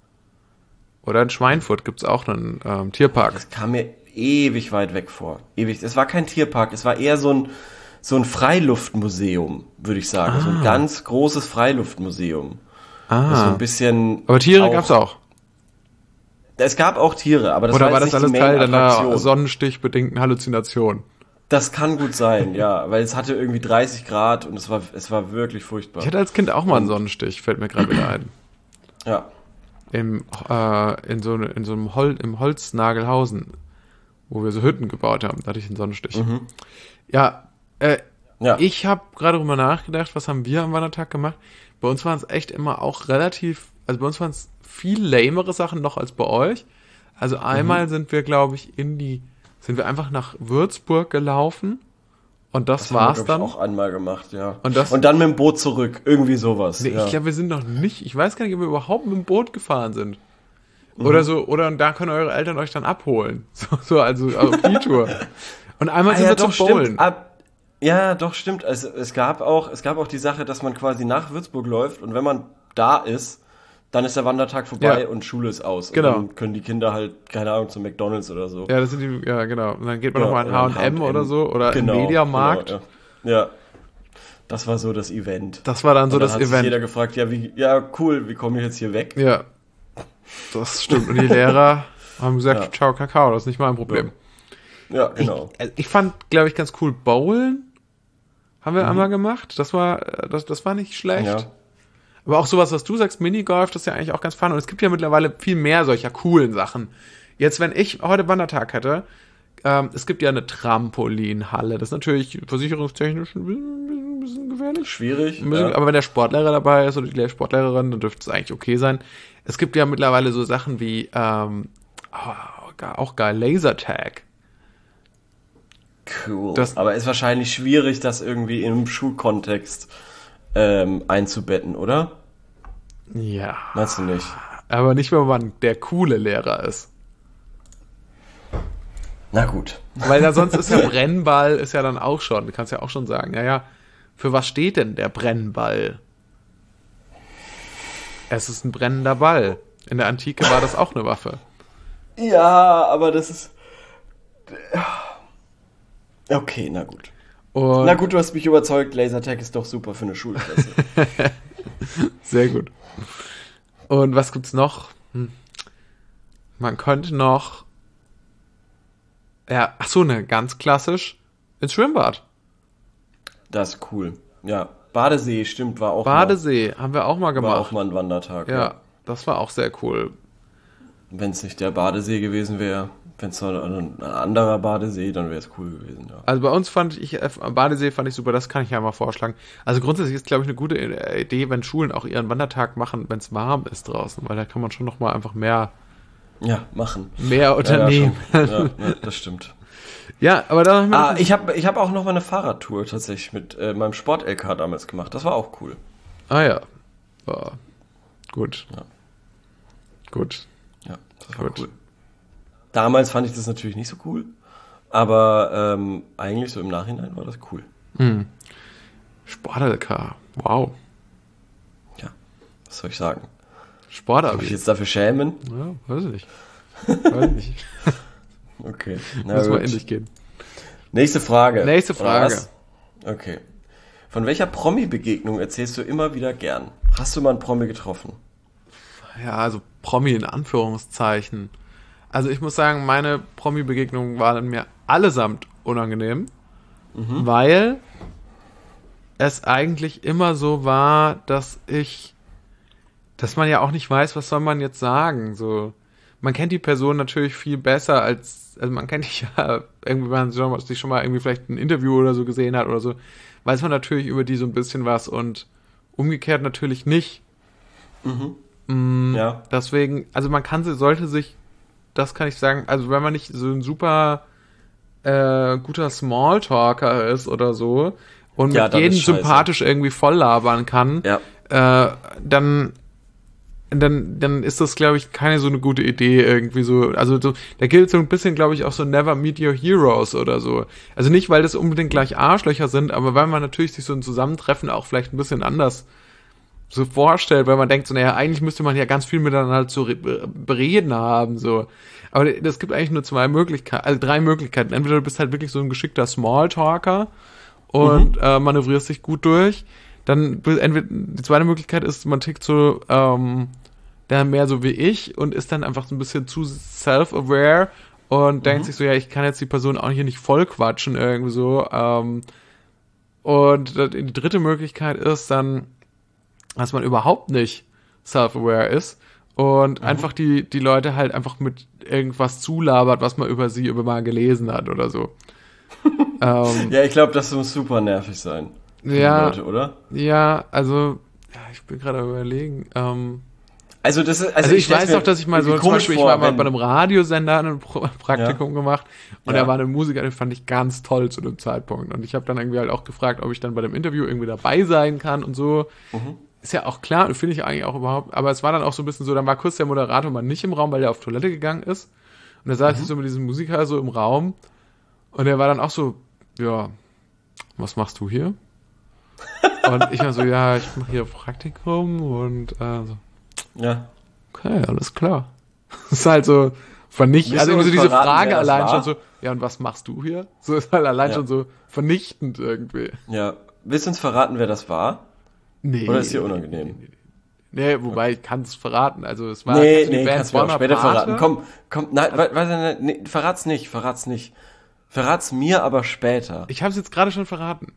Oder in Schweinfurt gibt's auch einen Tierpark. Das kam mir ewig weit weg vor. Ewig. Es war kein Tierpark, es war eher so ein Freiluftmuseum, würde ich sagen. So ein ganz großes Freiluftmuseum. Das so ein bisschen. Aber Tiere gab's auch. Es gab auch Tiere, aber das Oder war war jetzt das nicht die alles Teil Main-Attraktion. deiner sonnenstichbedingten Halluzinationen? Das kann gut sein, ja, weil es hatte irgendwie 30 Grad und es war wirklich furchtbar. Ich hatte als Kind auch mal einen Sonnenstich, fällt mir gerade wieder ein. Ja. In so einem im Holznagelhausen, wo wir so Hütten gebaut haben, da hatte ich einen Sonnenstich. Ja, Ja. ich habe gerade drüber nachgedacht, was haben wir am Wandertag gemacht? Bei uns waren es echt immer auch relativ, also bei uns waren es viel lamere Sachen noch als bei euch. Also einmal sind wir, glaube ich, sind wir einfach nach Würzburg gelaufen und das war's haben wir, dann. glaub ich, auch einmal gemacht, ja. Und das- dann mit dem Boot zurück, irgendwie sowas. Nee, ja. ich glaube, wir sind noch nicht, ich weiß gar nicht, ob wir überhaupt mit dem Boot gefahren sind. Oder so, oder da können eure Eltern euch dann abholen. Also auf die Tour. Und einmal sind wir zum Bowlen. Ja, doch, stimmt. Also es gab auch die Sache, dass man quasi nach Würzburg läuft und wenn man da ist, dann ist der Wandertag vorbei Ja. und Schule ist aus. Genau. Und dann können die Kinder halt, keine Ahnung, zum McDonalds oder so. Ja, das sind die, ja, genau. Und dann geht man Ja, nochmal in oder in H&M oder so oder Genau, im Mediamarkt. Genau, ja. Das war so das Event. Das war dann so Und dann das hat sich Event. jeder gefragt, ja, cool, wie komme ich jetzt hier weg? Ja. Das stimmt. Und die Lehrer haben gesagt, Ja. ciao Kakao, das ist nicht mein Problem. Ja, genau. Ich fand, glaube ich, ganz cool, Bowlen haben wir einmal gemacht. Das war nicht schlecht. Ja. Aber auch sowas, was du sagst, Minigolf, das ist ja eigentlich auch ganz fun. Und es gibt ja mittlerweile viel mehr solcher coolen Sachen. Jetzt, wenn ich heute Wandertag hätte, es gibt ja eine Trampolinhalle. Das ist natürlich versicherungstechnisch ein bisschen gefährlich. Schwierig. Ja. Aber wenn der Sportlehrer dabei ist oder die Sportlehrerin, dann dürfte es eigentlich okay sein. Es gibt ja mittlerweile so Sachen wie, auch geil, Lasertag. Cool. Das- Aber ist wahrscheinlich schwierig, das irgendwie im Schulkontext einzubetten, oder? Ja. Meinst du nicht? Aber nicht, wenn man der coole Lehrer ist. Na gut. Weil da sonst ist ja Brennball, ist ja dann auch schon, du kannst ja auch schon sagen, ja, für was steht denn der Brennball? Es ist ein brennender Ball. In der Antike war das auch eine Waffe. Ja, aber das ist... Okay, na gut. Und Na gut, du hast mich überzeugt, Lasertag ist doch super für eine Schulklasse. sehr gut. Und was gibt's noch? Man könnte noch, ja, ach so, ne, ganz klassisch, ins Schwimmbad. Das ist cool. Ja, Badesee, stimmt, war auch Badesee haben wir auch mal mal, war auch gemacht. mal ein Wandertag. Ja, das war auch sehr cool. Wenn es nicht der Badesee gewesen wäre, wenn es ein anderer Badesee, dann wäre es cool gewesen, ja. Also bei uns Badesee fand ich super, das kann ich ja mal vorschlagen. Also grundsätzlich ist, glaube ich, eine gute Idee, wenn Schulen auch ihren Wandertag machen, wenn es warm ist draußen, weil da kann man schon noch mal einfach mehr Ja, machen. unternehmen. Ja, schon. Ja, das stimmt. Ja, aber da haben wir Ich hab auch noch mal eine Fahrradtour tatsächlich mit meinem Sport-LK damals gemacht. Das war auch cool. ja. Gut. Ja. Gut. Ja, das war Gut. cool. Damals fand ich das natürlich nicht so cool, aber eigentlich so im Nachhinein war das cool. Sport-LK. Wow. Ja, was soll ich sagen? Darf ich Sportabi. jetzt dafür schämen? Ja, weiß ich nicht. Weiß ich nicht. Okay. Na Muss mal gut. in dich gehen. Nächste Frage. Nächste Oder Frage. was? Okay. Von welcher Promi-Begegnung erzählst du immer wieder gern? Hast du mal einen Promi getroffen? Ja, also Promi in Anführungszeichen. Also ich muss sagen, meine Promi-Begegnungen waren mir allesamt unangenehm, weil es eigentlich immer so war, dass man ja auch nicht weiß, was soll man jetzt sagen. So, man kennt die Person natürlich viel besser also man kennt dich ja irgendwie, wenn man sich schon mal irgendwie vielleicht ein Interview oder so gesehen hat oder so, weiß man natürlich über die so ein bisschen was und umgekehrt natürlich nicht. Ja. Deswegen, also das kann ich sagen, also wenn man nicht so ein super guter Smalltalker ist oder so und Ja, mit dann jedem ist scheiße. sympathisch irgendwie voll labern kann, dann ist das, glaube ich, keine so eine gute Idee irgendwie so. Also so, da gilt so ein bisschen, glaube ich, auch so Never Meet Your Heroes oder so. Also nicht, weil das unbedingt gleich Arschlöcher sind, aber weil man natürlich sich so ein Zusammentreffen auch vielleicht ein bisschen anders so vorstellt, weil man denkt so, naja, eigentlich müsste man ja ganz viel miteinander zu bereden haben, so. Aber es gibt eigentlich nur drei Möglichkeiten. Entweder du bist halt wirklich so ein geschickter Smalltalker und manövrierst dich gut durch. Dann entweder die zweite Möglichkeit ist, man tickt so dann mehr so wie ich und ist dann einfach so ein bisschen zu self-aware und denkt sich so, ja, ich kann jetzt die Person auch hier nicht voll quatschen irgendwie so. Und die dritte Möglichkeit ist dann, dass man überhaupt nicht self-aware ist und einfach die Leute halt einfach mit irgendwas zulabert, was man über sie mal gelesen hat oder so. Ja, ich glaube, das muss super nervig sein. Für die Leute, oder? Ja, also, ich bin gerade am Überlegen. Also ich weiß noch, dass ich mal so, zum Beispiel, ich war mal bei einem Radiosender ein Praktikum gemacht und da war ein Musiker, den fand ich ganz toll zu dem Zeitpunkt. Und ich habe dann irgendwie halt auch gefragt, ob ich dann bei dem Interview irgendwie dabei sein kann und so. Ist ja auch klar, finde ich eigentlich auch überhaupt, aber es war dann auch so ein bisschen so, dann war kurz der Moderator mal nicht im Raum, weil der auf Toilette gegangen ist. Und da saß ich so mit diesem Musiker so im Raum und der war dann auch so, ja, was machst du hier? Und ich war so, ja, ich mache hier Praktikum und so. Ja. Okay, alles klar. Das ist halt so vernichtend. Also irgendwie so diese Frage allein schon so, ja, und was machst du hier? So ist halt allein schon so vernichtend irgendwie. Ja. Willst du uns verraten, wer das war? Nee. Oder ist dir unangenehm? Nee, wobei ich kann es verraten. Also es war die kannst du mir auch später verraten. Komm, nein, verrat's nicht. Verrat's mir aber später. Ich habe es jetzt gerade schon verraten.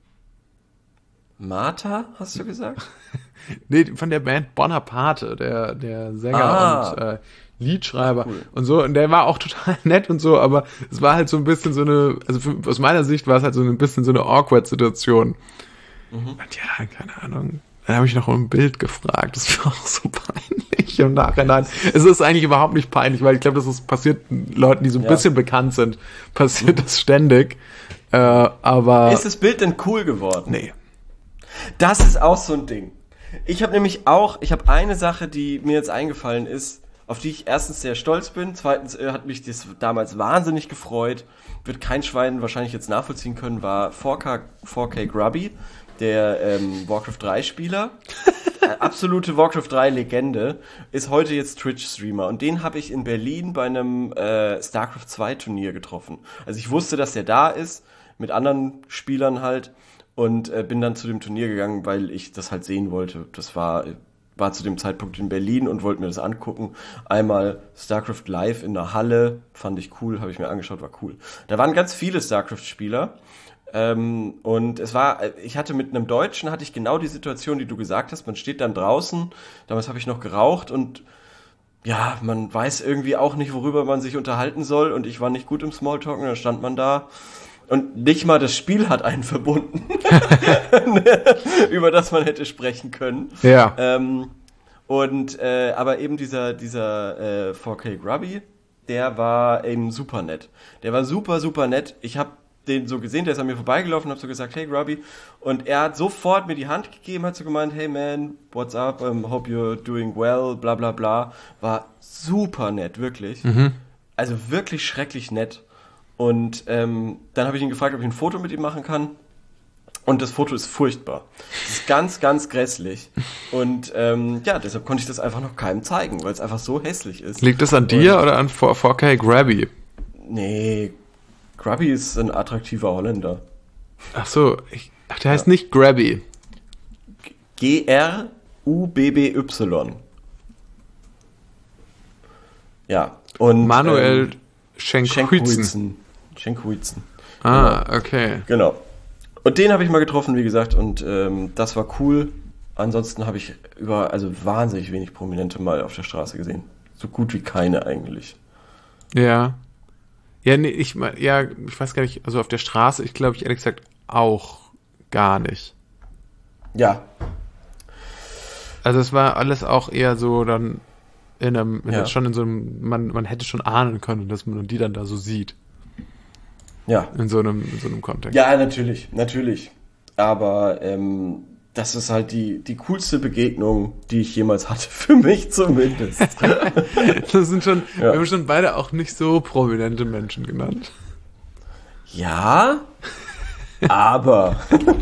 Martha, hast du gesagt? Nee, von der Band Bonaparte, der Sänger und Liedschreiber und so. Und der war auch total nett und so, aber es war halt so ein bisschen so eine, also aus meiner Sicht war es halt so ein bisschen so eine awkward Situation. Und ja, keine Ahnung. Dann habe ich noch um ein Bild gefragt. Das war auch so peinlich im Nachhinein. Es ist eigentlich überhaupt nicht peinlich, weil ich glaube, passiert Leuten, die so ein bisschen bekannt sind, passiert das ständig. Aber ist das Bild denn cool geworden? Nee. Das ist auch so ein Ding. Ich habe eine Sache, die mir jetzt eingefallen ist, auf die ich erstens sehr stolz bin, zweitens hat mich das damals wahnsinnig gefreut, wird kein Schwein wahrscheinlich jetzt nachvollziehen können, war 4K Grubby, der Warcraft 3 Spieler, absolute Warcraft 3 Legende, ist heute jetzt Twitch-Streamer und den habe ich in Berlin bei einem StarCraft 2 Turnier getroffen. Also ich wusste, dass der da ist, mit anderen Spielern halt, und bin dann zu dem Turnier gegangen, weil ich das halt sehen wollte. Das war zu dem Zeitpunkt in Berlin und wollte mir das angucken. Einmal StarCraft live in der Halle, fand ich cool, habe ich mir angeschaut, war cool. Da waren ganz viele StarCraft-Spieler und ich hatte mit einem Deutschen, hatte ich genau die Situation, die du gesagt hast, man steht dann draußen, damals habe ich noch geraucht und ja, man weiß irgendwie auch nicht, worüber man sich unterhalten soll und ich war nicht gut im Smalltalk und dann stand man da. Und nicht mal das Spiel hat einen verbunden, über das man hätte sprechen können. Ja. Aber eben dieser 4K Grubby, der war eben super nett. Der war super, super nett. Ich habe den so gesehen, der ist an mir vorbeigelaufen und habe so gesagt, hey Grubby. Und er hat sofort mir die Hand gegeben, hat so gemeint, hey man, what's up, hope you're doing well, bla bla bla. War super nett, wirklich. Also wirklich schrecklich nett. Und dann habe ich ihn gefragt, ob ich ein Foto mit ihm machen kann. Und das Foto ist furchtbar. Es ist ganz, ganz grässlich. Und deshalb konnte ich das einfach noch keinem zeigen, weil es einfach so hässlich ist. Liegt es an dir oder an 4K Grubby? Nee, Grubby ist ein attraktiver Holländer. Ach so, der heißt nicht Grubby. Grubby. Ja. Und Manuel Schenkhuizen. Ah, genau. Okay. Genau. Und den habe ich mal getroffen, wie gesagt, und das war cool. Ansonsten habe ich wahnsinnig wenig Prominente mal auf der Straße gesehen. So gut wie keine eigentlich. Ja. Ja, nee, ich weiß gar nicht, also auf der Straße, ich glaube, ehrlich gesagt auch gar nicht. Ja. Also es war alles auch eher so dann schon in so einem, man hätte schon ahnen können, dass man die dann da so sieht. Ja. In so einem Kontext. Ja, natürlich. Aber das ist halt die coolste Begegnung, die ich jemals hatte, für mich zumindest. Das sind schon, wir haben schon beide auch nicht so prominente Menschen genannt. Ja, aber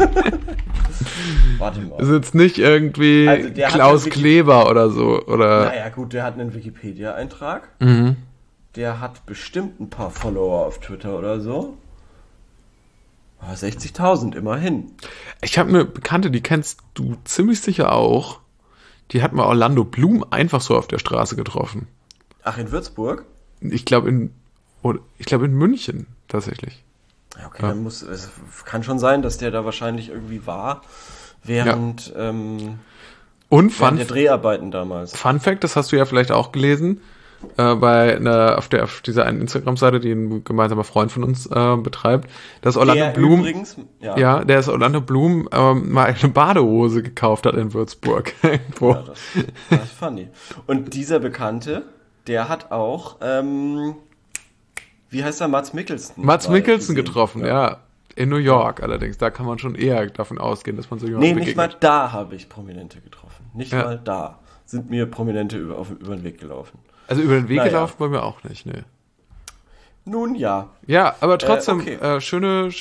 warte mal. Ist jetzt nicht irgendwie Also der hat Klaus ja Kleber oder so, oder? Naja gut, der hat einen Wikipedia-Eintrag. Mhm. Der hat bestimmt ein paar Follower auf Twitter oder so. Aber 60.000 immerhin. Ich habe eine Bekannte, die kennst du ziemlich sicher auch. Die hat mal Orlando Bloom einfach so auf der Straße getroffen. Ach, in Würzburg? Ich glaube in München tatsächlich. Ja, okay, dann es kann schon sein, dass der da wahrscheinlich irgendwie war, während der Dreharbeiten damals. Fun Fact, das hast du ja vielleicht auch gelesen, auf dieser einen Instagram-Seite, die ein gemeinsamer Freund von uns betreibt, dass Orlando Bloom, übrigens, der ist Orlando Bloom mal eine Badehose gekauft hat in Würzburg. Irgendwo. Ja, das ist funny. Und dieser Bekannte, der hat auch, wie heißt er, Mads Mikkelsen? Mads Mikkelsen getroffen, ja. In New York allerdings. Da kann man schon eher davon ausgehen, dass man so jemanden begegnet. Nicht mal da habe ich Prominente getroffen. Nicht mal da sind mir Prominente über den Weg gelaufen. Also über den Weg gelaufen bei mir auch nicht, ne. Nun ja. Ja, aber trotzdem, okay. schöne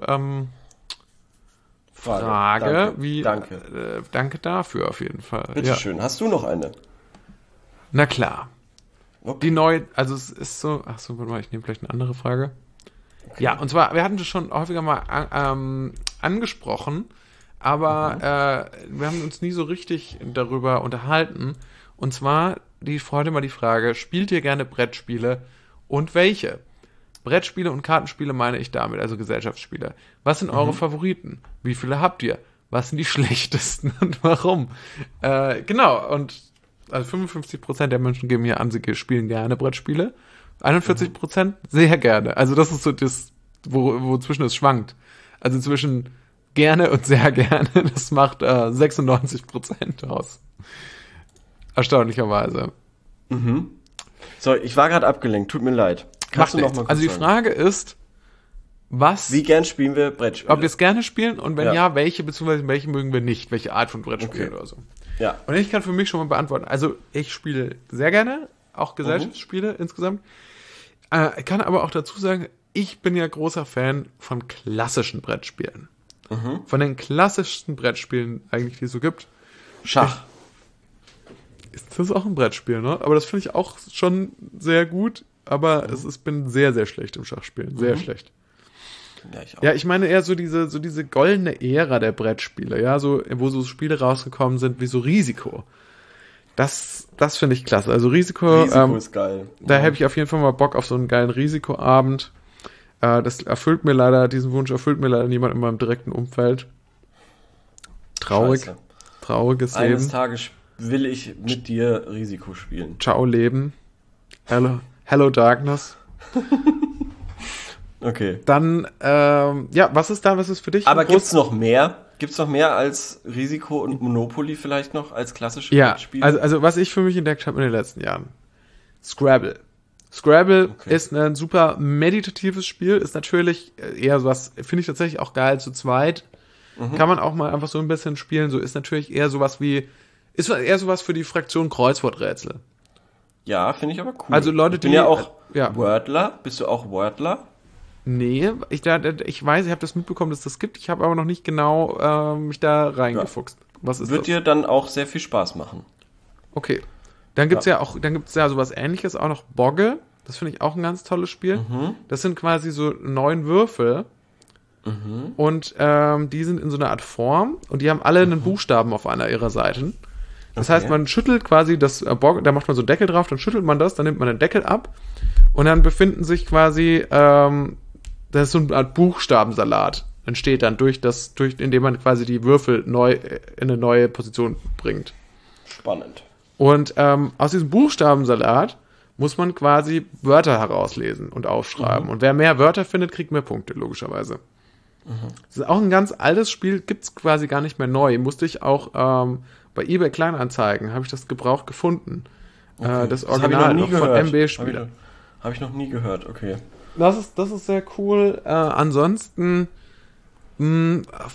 Frage. Danke. Danke dafür auf jeden Fall. Bitteschön. Hast du noch eine? Na klar. Okay. Die neue, also es ist so, warte mal, ich nehme vielleicht eine andere Frage. Okay. Ja, und zwar, wir hatten das schon häufiger mal angesprochen, aber wir haben uns nie so richtig darüber unterhalten. Und zwar heute mal die Frage, spielt ihr gerne Brettspiele und welche? Brettspiele und Kartenspiele meine ich damit, also Gesellschaftsspiele. Was sind eure Favoriten? Wie viele habt ihr? Was sind die schlechtesten und warum? Genau, und also 55% der Menschen geben hier an, sie spielen gerne Brettspiele. 41% sehr gerne. Also das ist so das, wozwischen es schwankt. Also zwischen gerne und sehr gerne, das macht 96% aus. Erstaunlicherweise. Mhm. So, ich war gerade abgelenkt, tut mir leid. Kannst du noch mal kurz Also die Frage ist, wie gern spielen wir Brettspiele? Ob wir es gerne spielen und wenn ja, welche, beziehungsweise welche mögen wir nicht, welche Art von Brettspielen oder so. Ja. Und ich kann für mich schon mal beantworten, also ich spiele sehr gerne, auch Gesellschaftsspiele insgesamt. Ich kann aber auch dazu sagen, ich bin ja großer Fan von klassischen Brettspielen. Von den klassischsten Brettspielen eigentlich, die es so gibt. Schach. Ist das auch ein Brettspiel, ne? Aber das finde ich auch schon sehr gut, aber bin sehr, sehr schlecht im Schachspielen. Sehr schlecht. Ja, ich auch. Ja, ich meine eher so diese goldene Ära der Brettspiele, ja, so, wo so Spiele rausgekommen sind wie so Risiko. Das finde ich klasse. Also Risiko ist geil. Da habe ich auf jeden Fall mal Bock auf so einen geilen Risikoabend. Diesen Wunsch erfüllt mir leider niemand in meinem direkten Umfeld. Traurig. Scheiße. Trauriges Leben. Eines Tages will ich mit dir Risiko spielen. Ciao Leben. Hello Darkness. Okay. Dann, was ist für dich? Aber gibt's noch mehr? Gibt's noch mehr als Risiko und Monopoly vielleicht noch als klassische Spiele? Also was ich für mich entdeckt habe in den letzten Jahren. Scrabble. Scrabble ist ein super meditatives Spiel, ist natürlich eher sowas, finde ich tatsächlich auch geil zu zweit. Kann man auch mal einfach so ein bisschen spielen, so ist natürlich eher sowas für die Fraktion Kreuzworträtsel. Ja, finde ich aber cool. Also Leute, ich bin ja auch Wordler. Bist du auch Wordler? Nee, ich weiß, ich habe das mitbekommen, dass das gibt. Ich habe aber noch nicht genau mich da reingefuchst. Was ist Wird dir dann auch sehr viel Spaß machen. Okay. Dann gibt's ja sowas Ähnliches, auch noch Bogge. Das finde ich auch ein ganz tolles Spiel. Das sind quasi so 9 Würfel. Und die sind in so einer Art Form und die haben alle einen Buchstaben auf einer ihrer Seiten. Das heißt, man schüttelt quasi das Bogge, da macht man so einen Deckel drauf, dann schüttelt man das, dann nimmt man den Deckel ab und dann befinden sich quasi das ist so eine Art Buchstabensalat, entsteht dann indem man quasi die Würfel neu in eine neue Position bringt. Spannend. Und aus diesem Buchstabensalat muss man quasi Wörter herauslesen und aufschreiben. Und wer mehr Wörter findet, kriegt mehr Punkte, logischerweise. Das ist auch ein ganz altes Spiel, gibt's quasi gar nicht mehr neu. Musste ich auch bei eBay Kleinanzeigen, habe ich das gebraucht gefunden. Das Original noch von MB-Spieler. Habe ich noch nie gehört, okay. Das ist sehr cool. Ansonsten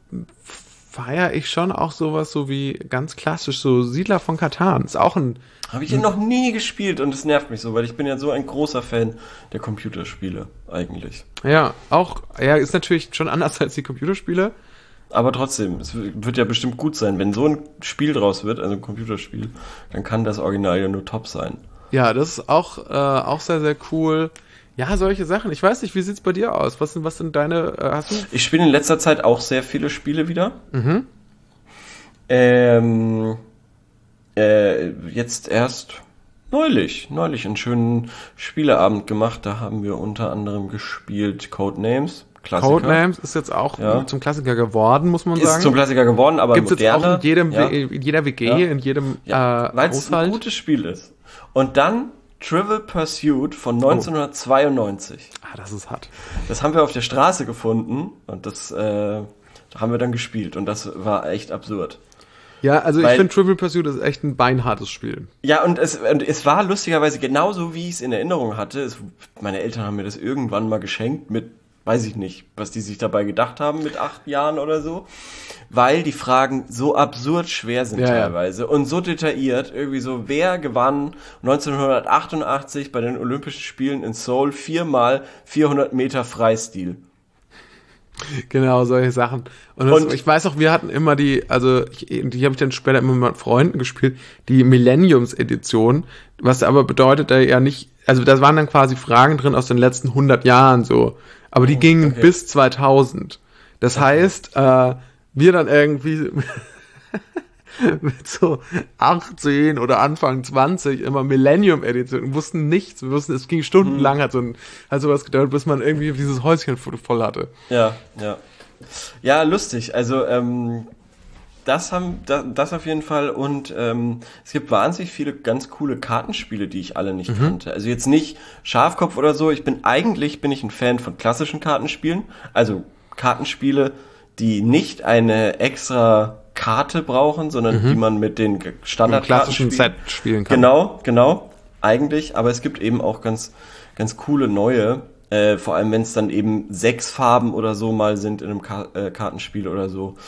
feiere ich schon auch sowas so wie ganz klassisch, so Siedler von Catan. Ist auch ein... Habe ich noch nie gespielt und es nervt mich so, weil ich bin ja so ein großer Fan der Computerspiele eigentlich. Ja, ist natürlich schon anders als die Computerspiele. Aber trotzdem, es wird ja bestimmt gut sein. Wenn so ein Spiel draus wird, also ein Computerspiel, dann kann das Original ja nur top sein. Ja, das ist auch sehr, sehr cool. Ja, solche Sachen. Ich weiß nicht, wie sieht's bei dir aus? Was sind deine, hast du? Ich spiele in letzter Zeit auch sehr viele Spiele wieder. Mhm. Jetzt erst neulich einen schönen Spieleabend gemacht. Da haben wir unter anderem gespielt Codenames. Klassiker. Codenames ist jetzt auch zum Klassiker geworden, muss man sagen. Ist zum Klassiker geworden, aber gibt's moderner. Jetzt auch in jeder WG, in jedem weil es ein gutes Spiel ist. Und dann Trivial Pursuit von 1992. Das ist hart. Das haben wir auf der Straße gefunden und das haben wir dann gespielt und das war echt absurd. Ja, also ich finde Trivial Pursuit ist echt ein beinhartes Spiel. Ja, und es war lustigerweise genauso, wie ich es in Erinnerung hatte. Meine Eltern haben mir das irgendwann mal geschenkt mit, weiß ich nicht, was die sich dabei gedacht haben mit 8 Jahren oder so. Weil die Fragen so absurd schwer sind teilweise und so detailliert. Irgendwie so, wer gewann 1988 bei den Olympischen Spielen in Seoul 4x 400 Meter Freistil? Genau, solche Sachen. Und ich weiß auch, wir hatten immer die habe ich dann später immer mit Freunden gespielt, die Millenniums-Edition, was aber bedeutet ja nicht, also da waren dann quasi Fragen drin aus den letzten 100 Jahren so, aber die gingen bis 2000. Das heißt, wir dann irgendwie mit so 18 oder Anfang 20 immer Millennium-Edition, wussten nichts, es ging stundenlang, hat sowas gedauert, bis man irgendwie dieses Häuschen voll hatte. Ja, lustig, also das auf jeden Fall und es gibt wahnsinnig viele ganz coole Kartenspiele, die ich alle nicht kannte. Also jetzt nicht Schafkopf oder so, eigentlich bin ich ein Fan von klassischen Kartenspielen, also Kartenspiele, die nicht eine extra Karte brauchen, sondern die man mit den Standardkarten klassischen Set spielen kann. Genau, eigentlich, aber es gibt eben auch ganz, ganz coole neue, vor allem wenn es dann eben 6 Farben oder so mal sind in einem Kartenspiel oder so.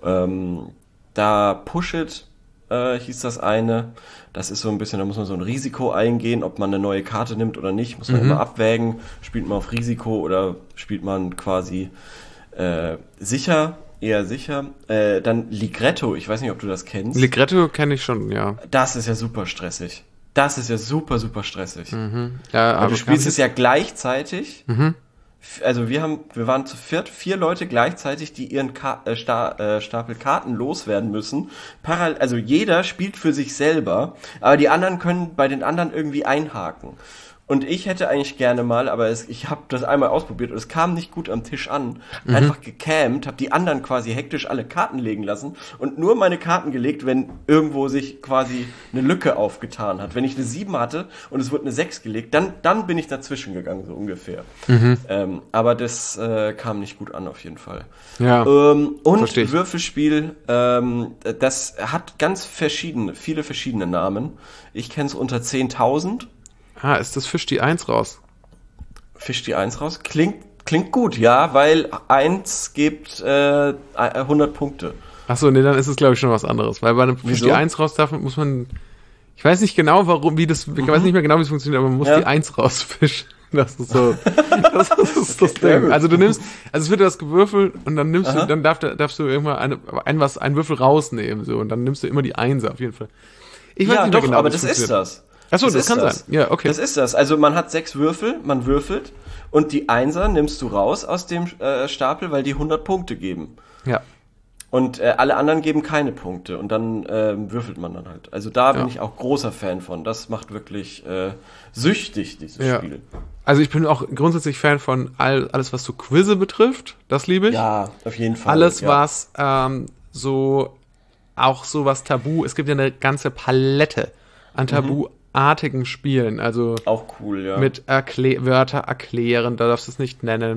Da Push It hieß das eine, das ist so ein bisschen, da muss man so ein Risiko eingehen, ob man eine neue Karte nimmt oder nicht, muss man immer abwägen, spielt man auf Risiko oder spielt man quasi eher sicher. Dann Ligretto, ich weiß nicht, ob du das kennst. Ligretto kenne ich schon, ja. Das ist ja super stressig. Das ist ja super, super stressig. Ja, aber du spielst es ja gleichzeitig. Also wir waren zu 4 Leute gleichzeitig, die ihren Stapel Karten loswerden müssen. Also jeder spielt für sich selber, aber die anderen können bei den anderen irgendwie einhaken. Und ich hätte eigentlich gerne mal, aber ich habe das einmal ausprobiert und es kam nicht gut am Tisch an. Einfach gecampt, habe die anderen quasi hektisch alle Karten legen lassen und nur meine Karten gelegt, wenn irgendwo sich quasi eine Lücke aufgetan hat. Wenn ich eine 7 hatte und es wurde eine 6 gelegt, dann bin ich dazwischen gegangen, so ungefähr. Aber das kam nicht gut an auf jeden Fall. Ja, und Würfelspiel, das hat viele verschiedene Namen. Ich kenne es unter 10.000. Ist das Fisch die 1 raus? Fisch die 1 raus? Klingt gut, ja, weil 1 gibt 100 Punkte. Achso, nee, dann ist es, glaube ich, schon was anderes. Weil bei einem Fisch die 1 raus muss man, ich weiß nicht genau, ich weiß nicht mehr genau, wie es funktioniert, aber man muss die 1 rausfischen. Das ist so, das ist das Ding. Also es wird das gewürfelt und dann dann darfst du irgendwann einen Würfel rausnehmen, so, und dann nimmst du immer die 1 auf jeden Fall. Ich weiß nicht mehr genau, aber das ist das. Achso, das kann sein. Ja, okay. Das ist das. Also man hat 6 Würfel, man würfelt und die 1er nimmst du raus aus dem Stapel, weil die 100 Punkte geben. Ja. Und alle anderen geben keine Punkte und dann würfelt man dann halt. Also da bin ich auch großer Fan von. Das macht wirklich süchtig, dieses Spiel. Also ich bin auch grundsätzlich Fan von alles, was so Quizze betrifft. Das liebe ich. Ja, auf jeden Fall. Alles, was was Tabu, es gibt ja eine ganze Palette an Tabuartigen Spielen, also auch cool, ja. Mit Wörter erklären, da darfst du es nicht nennen,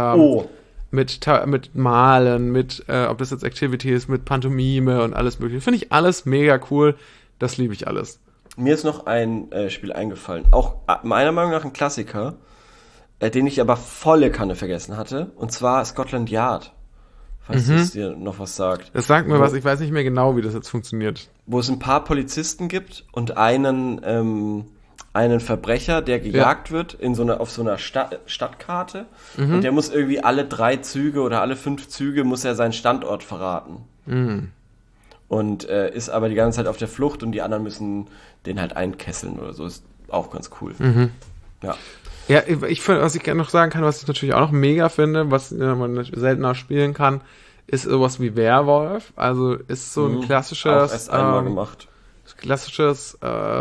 mit Malen, ob das jetzt Activity ist, mit Pantomime und alles mögliche. Finde ich alles mega cool, das liebe ich alles. Mir ist noch ein Spiel eingefallen, auch meiner Meinung nach ein Klassiker, den ich aber volle Kanne vergessen hatte, und zwar Scotland Yard falls es dir noch was sagt. Das sagt mir was, ich weiß nicht mehr genau, wie das jetzt funktioniert. Wo es ein paar Polizisten gibt und einen Verbrecher, der gejagt wird auf so einer Stadtkarte und der muss irgendwie alle 3 Züge oder alle 5 Züge muss er seinen Standort verraten. Und ist aber die ganze Zeit auf der Flucht und die anderen müssen den halt einkesseln oder so. Ist auch ganz cool. Ja. Ja, was ich gerne noch sagen kann, was ich natürlich auch noch mega finde, was man seltener spielen kann, ist sowas wie Werwolf. Also ist so ein klassisches, auch erst einmal gemacht. Klassisches,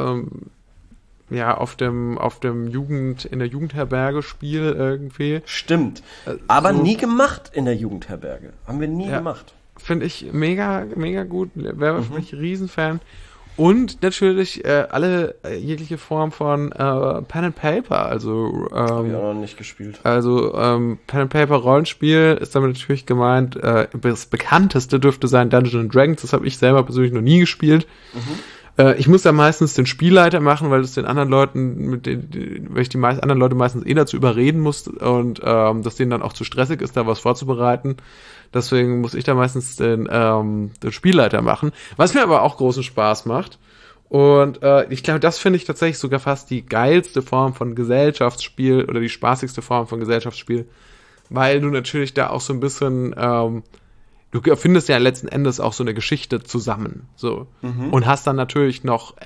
in der Jugendherberge Spiel irgendwie. Stimmt. Aber so, nie gemacht in der Jugendherberge. Haben wir nie gemacht. Finde ich mega, mega gut. Werwolf bin ich Riesenfan. Und natürlich jegliche Form von Pen and Paper, also habe ich auch noch nicht gespielt. Also Pen and Paper Rollenspiel ist damit natürlich gemeint. Das bekannteste dürfte sein Dungeons & Dragons. Das habe ich selber persönlich noch nie gespielt. Ich muss da meistens den Spielleiter machen, weil das den anderen Leuten, weil ich die anderen Leute meistens dazu überreden muss und dass denen dann auch zu stressig ist, da was vorzubereiten. Deswegen muss ich da meistens den Spielleiter machen, was mir aber auch großen Spaß macht. Und ich glaube, das finde ich tatsächlich sogar fast die geilste Form von Gesellschaftsspiel oder die spaßigste Form von Gesellschaftsspiel, weil du natürlich da auch so ein bisschen du erfindest ja letzten Endes auch so eine Geschichte zusammen, so. Und hast dann natürlich noch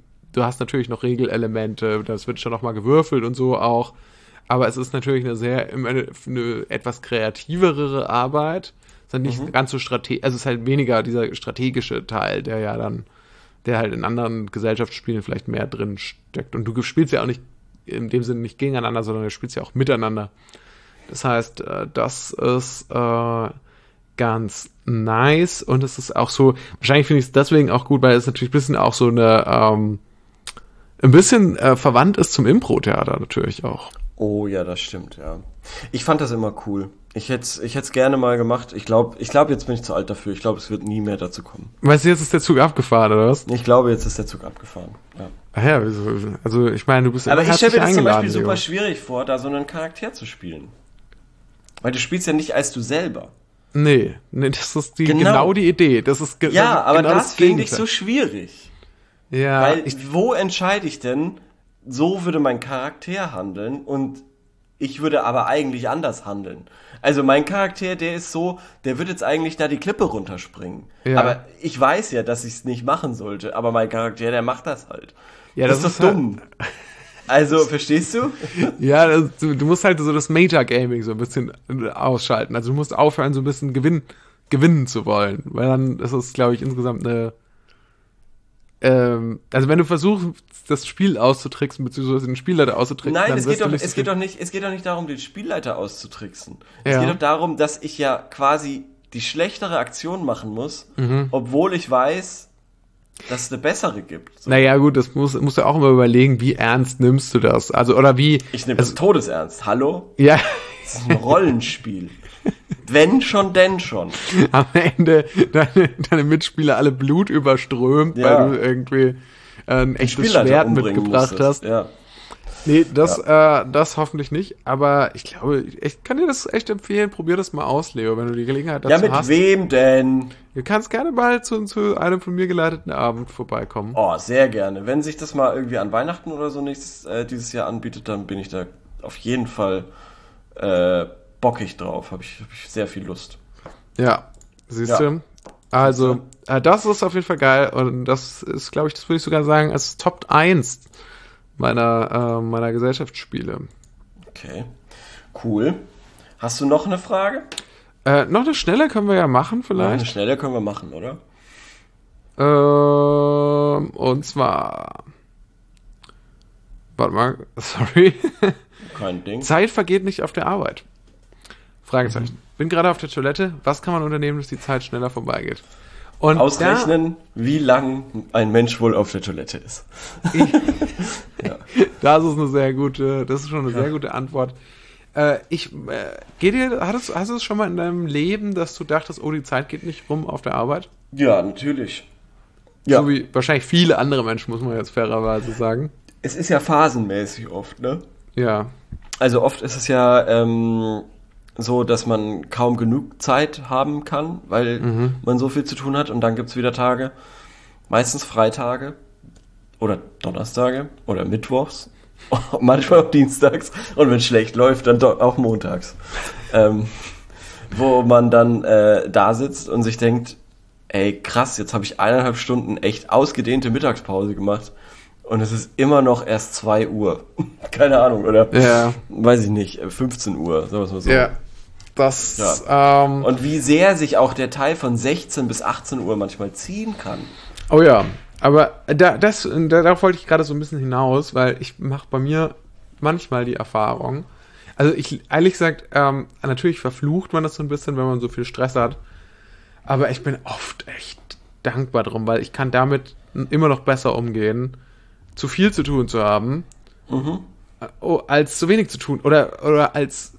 Regelelemente, das wird schon noch mal gewürfelt und so auch. Aber es ist natürlich eine etwas kreativere Arbeit. Es ist halt nicht ganz so strategisch, also es ist halt weniger dieser strategische Teil, der halt in anderen Gesellschaftsspielen vielleicht mehr drin steckt. Und du spielst ja auch nicht in dem Sinne nicht gegeneinander, sondern du spielst ja auch miteinander. Das heißt, das ist ganz nice und es ist auch so, wahrscheinlich finde ich es deswegen auch gut, weil es natürlich ein bisschen auch so ein bisschen verwandt ist zum Impro-Theater natürlich auch. Oh ja, das stimmt, ja. Ich fand das immer cool. Ich hätte es gerne mal gemacht. Ich glaube, jetzt bin ich zu alt dafür. Ich glaube, es wird nie mehr dazu kommen. Weißt du, jetzt ist der Zug abgefahren, oder was? Ich glaube, jetzt ist der Zug abgefahren, ja. Ach ja, also ich meine, du bist aber ich stelle mir das zum Beispiel super schwierig vor, da so einen Charakter zu spielen. Weil du spielst ja nicht als du selber. Nee, das ist genau die Idee. Das ist ja, aber genau das finde ich so schwierig. Ja. Weil wo entscheide ich denn, so würde mein Charakter handeln und ich würde aber eigentlich anders handeln. Also mein Charakter, der ist so, der wird jetzt eigentlich da die Klippe runterspringen. Ja. Aber ich weiß ja, dass ich es nicht machen sollte, aber mein Charakter, der macht das halt. Ja, das ist doch dumm. Also, verstehst du? Ja, du musst halt so das Metagaming so ein bisschen ausschalten. Also du musst aufhören, so ein bisschen gewinnen zu wollen. Weil dann ist es, glaube ich, insgesamt eine also wenn du versuchst, das Spiel auszutricksen, beziehungsweise den Spielleiter auszutricksen, nein, dann es geht doch nicht darum, den Spielleiter auszutricksen. Ja. Es geht doch darum, dass ich ja quasi die schlechtere Aktion machen muss, obwohl ich weiß, dass es eine bessere gibt. So. Naja, gut, das musst du auch immer überlegen, wie ernst nimmst du das? Also, oder wie... Ich nehme das todesernst. Hallo? Ja. Das ist ein Rollenspiel. Wenn schon, denn schon. Am Ende deine Mitspieler alle Blut überströmt, weil du irgendwie ein echtes Schwert mitgebracht hast. Ja. Nee, das hoffentlich nicht. Aber ich glaube, ich kann dir das echt empfehlen. Probier das mal aus, Leo, wenn du die Gelegenheit dazu hast. Ja, mit wem denn? Du kannst gerne mal zu einem von mir geleiteten Abend vorbeikommen. Oh, sehr gerne. Wenn sich das mal irgendwie an Weihnachten oder so dieses Jahr anbietet, dann bin ich da auf jeden Fall bockig drauf. Hab ich sehr viel Lust. Ja, siehst du? Also, das ist auf jeden Fall geil. Und das ist, glaube ich, das würde ich sogar sagen, als Top 1 meiner Gesellschaftsspiele. Okay, cool. Hast du noch eine Frage? Noch eine schnelle können wir ja machen, vielleicht. Ja, eine schnelle können wir machen, oder? Und zwar... Warte mal, sorry. Kein Ding. Zeit vergeht nicht auf der Arbeit. Fragezeichen. Bin gerade auf der Toilette. Was kann man unternehmen, dass die Zeit schneller vorbeigeht? Und ausrechnen, wie lang ein Mensch wohl auf der Toilette ist. Ja. Das ist schon eine sehr gute Antwort. Hast du es schon mal in deinem Leben, dass du dachtest, oh, die Zeit geht nicht rum auf der Arbeit? Ja, natürlich. Ja. So wie wahrscheinlich viele andere Menschen, muss man jetzt fairerweise sagen. Es ist ja phasenmäßig oft, ne? Ja. Also oft ist es ja, so, dass man kaum genug Zeit haben kann, weil man so viel zu tun hat. Und dann gibt's wieder Tage, meistens Freitage oder Donnerstage oder Mittwochs, manchmal auch Dienstags und wenn es schlecht läuft, dann doch auch montags. Wo man dann da sitzt und sich denkt, ey krass, jetzt habe ich 1,5 Stunden echt ausgedehnte Mittagspause gemacht und es ist immer noch erst 2 Uhr. Keine Ahnung, oder? Ja. Weiß ich nicht, 15 Uhr, sagen wir es mal so. Ja. Und wie sehr sich auch der Teil von 16 bis 18 Uhr manchmal ziehen kann. Oh ja, aber darauf wollte ich gerade so ein bisschen hinaus, weil ich mache bei mir manchmal die Erfahrung, also ehrlich gesagt, natürlich verflucht man das so ein bisschen, wenn man so viel Stress hat, aber ich bin oft echt dankbar drum, weil ich kann damit immer noch besser umgehen, zu viel zu tun zu haben, als zu wenig zu tun oder als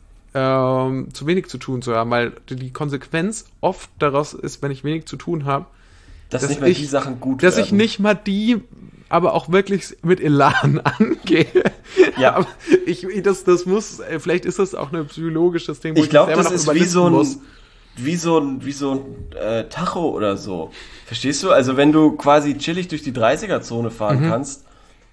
zu wenig zu tun zu haben, weil die Konsequenz oft daraus ist, wenn ich wenig zu tun habe, dass nicht mal die Sachen gut dass werden. ich nicht mal die, aber auch wirklich mit Elan angehe. Ja. Aber das muss, vielleicht ist das auch ein psychologisches Ding, wo ich glaube, selber das noch ist überlisten wie so ein Tacho oder so. Verstehst du? Also wenn du quasi chillig durch die 30er-Zone fahren kannst,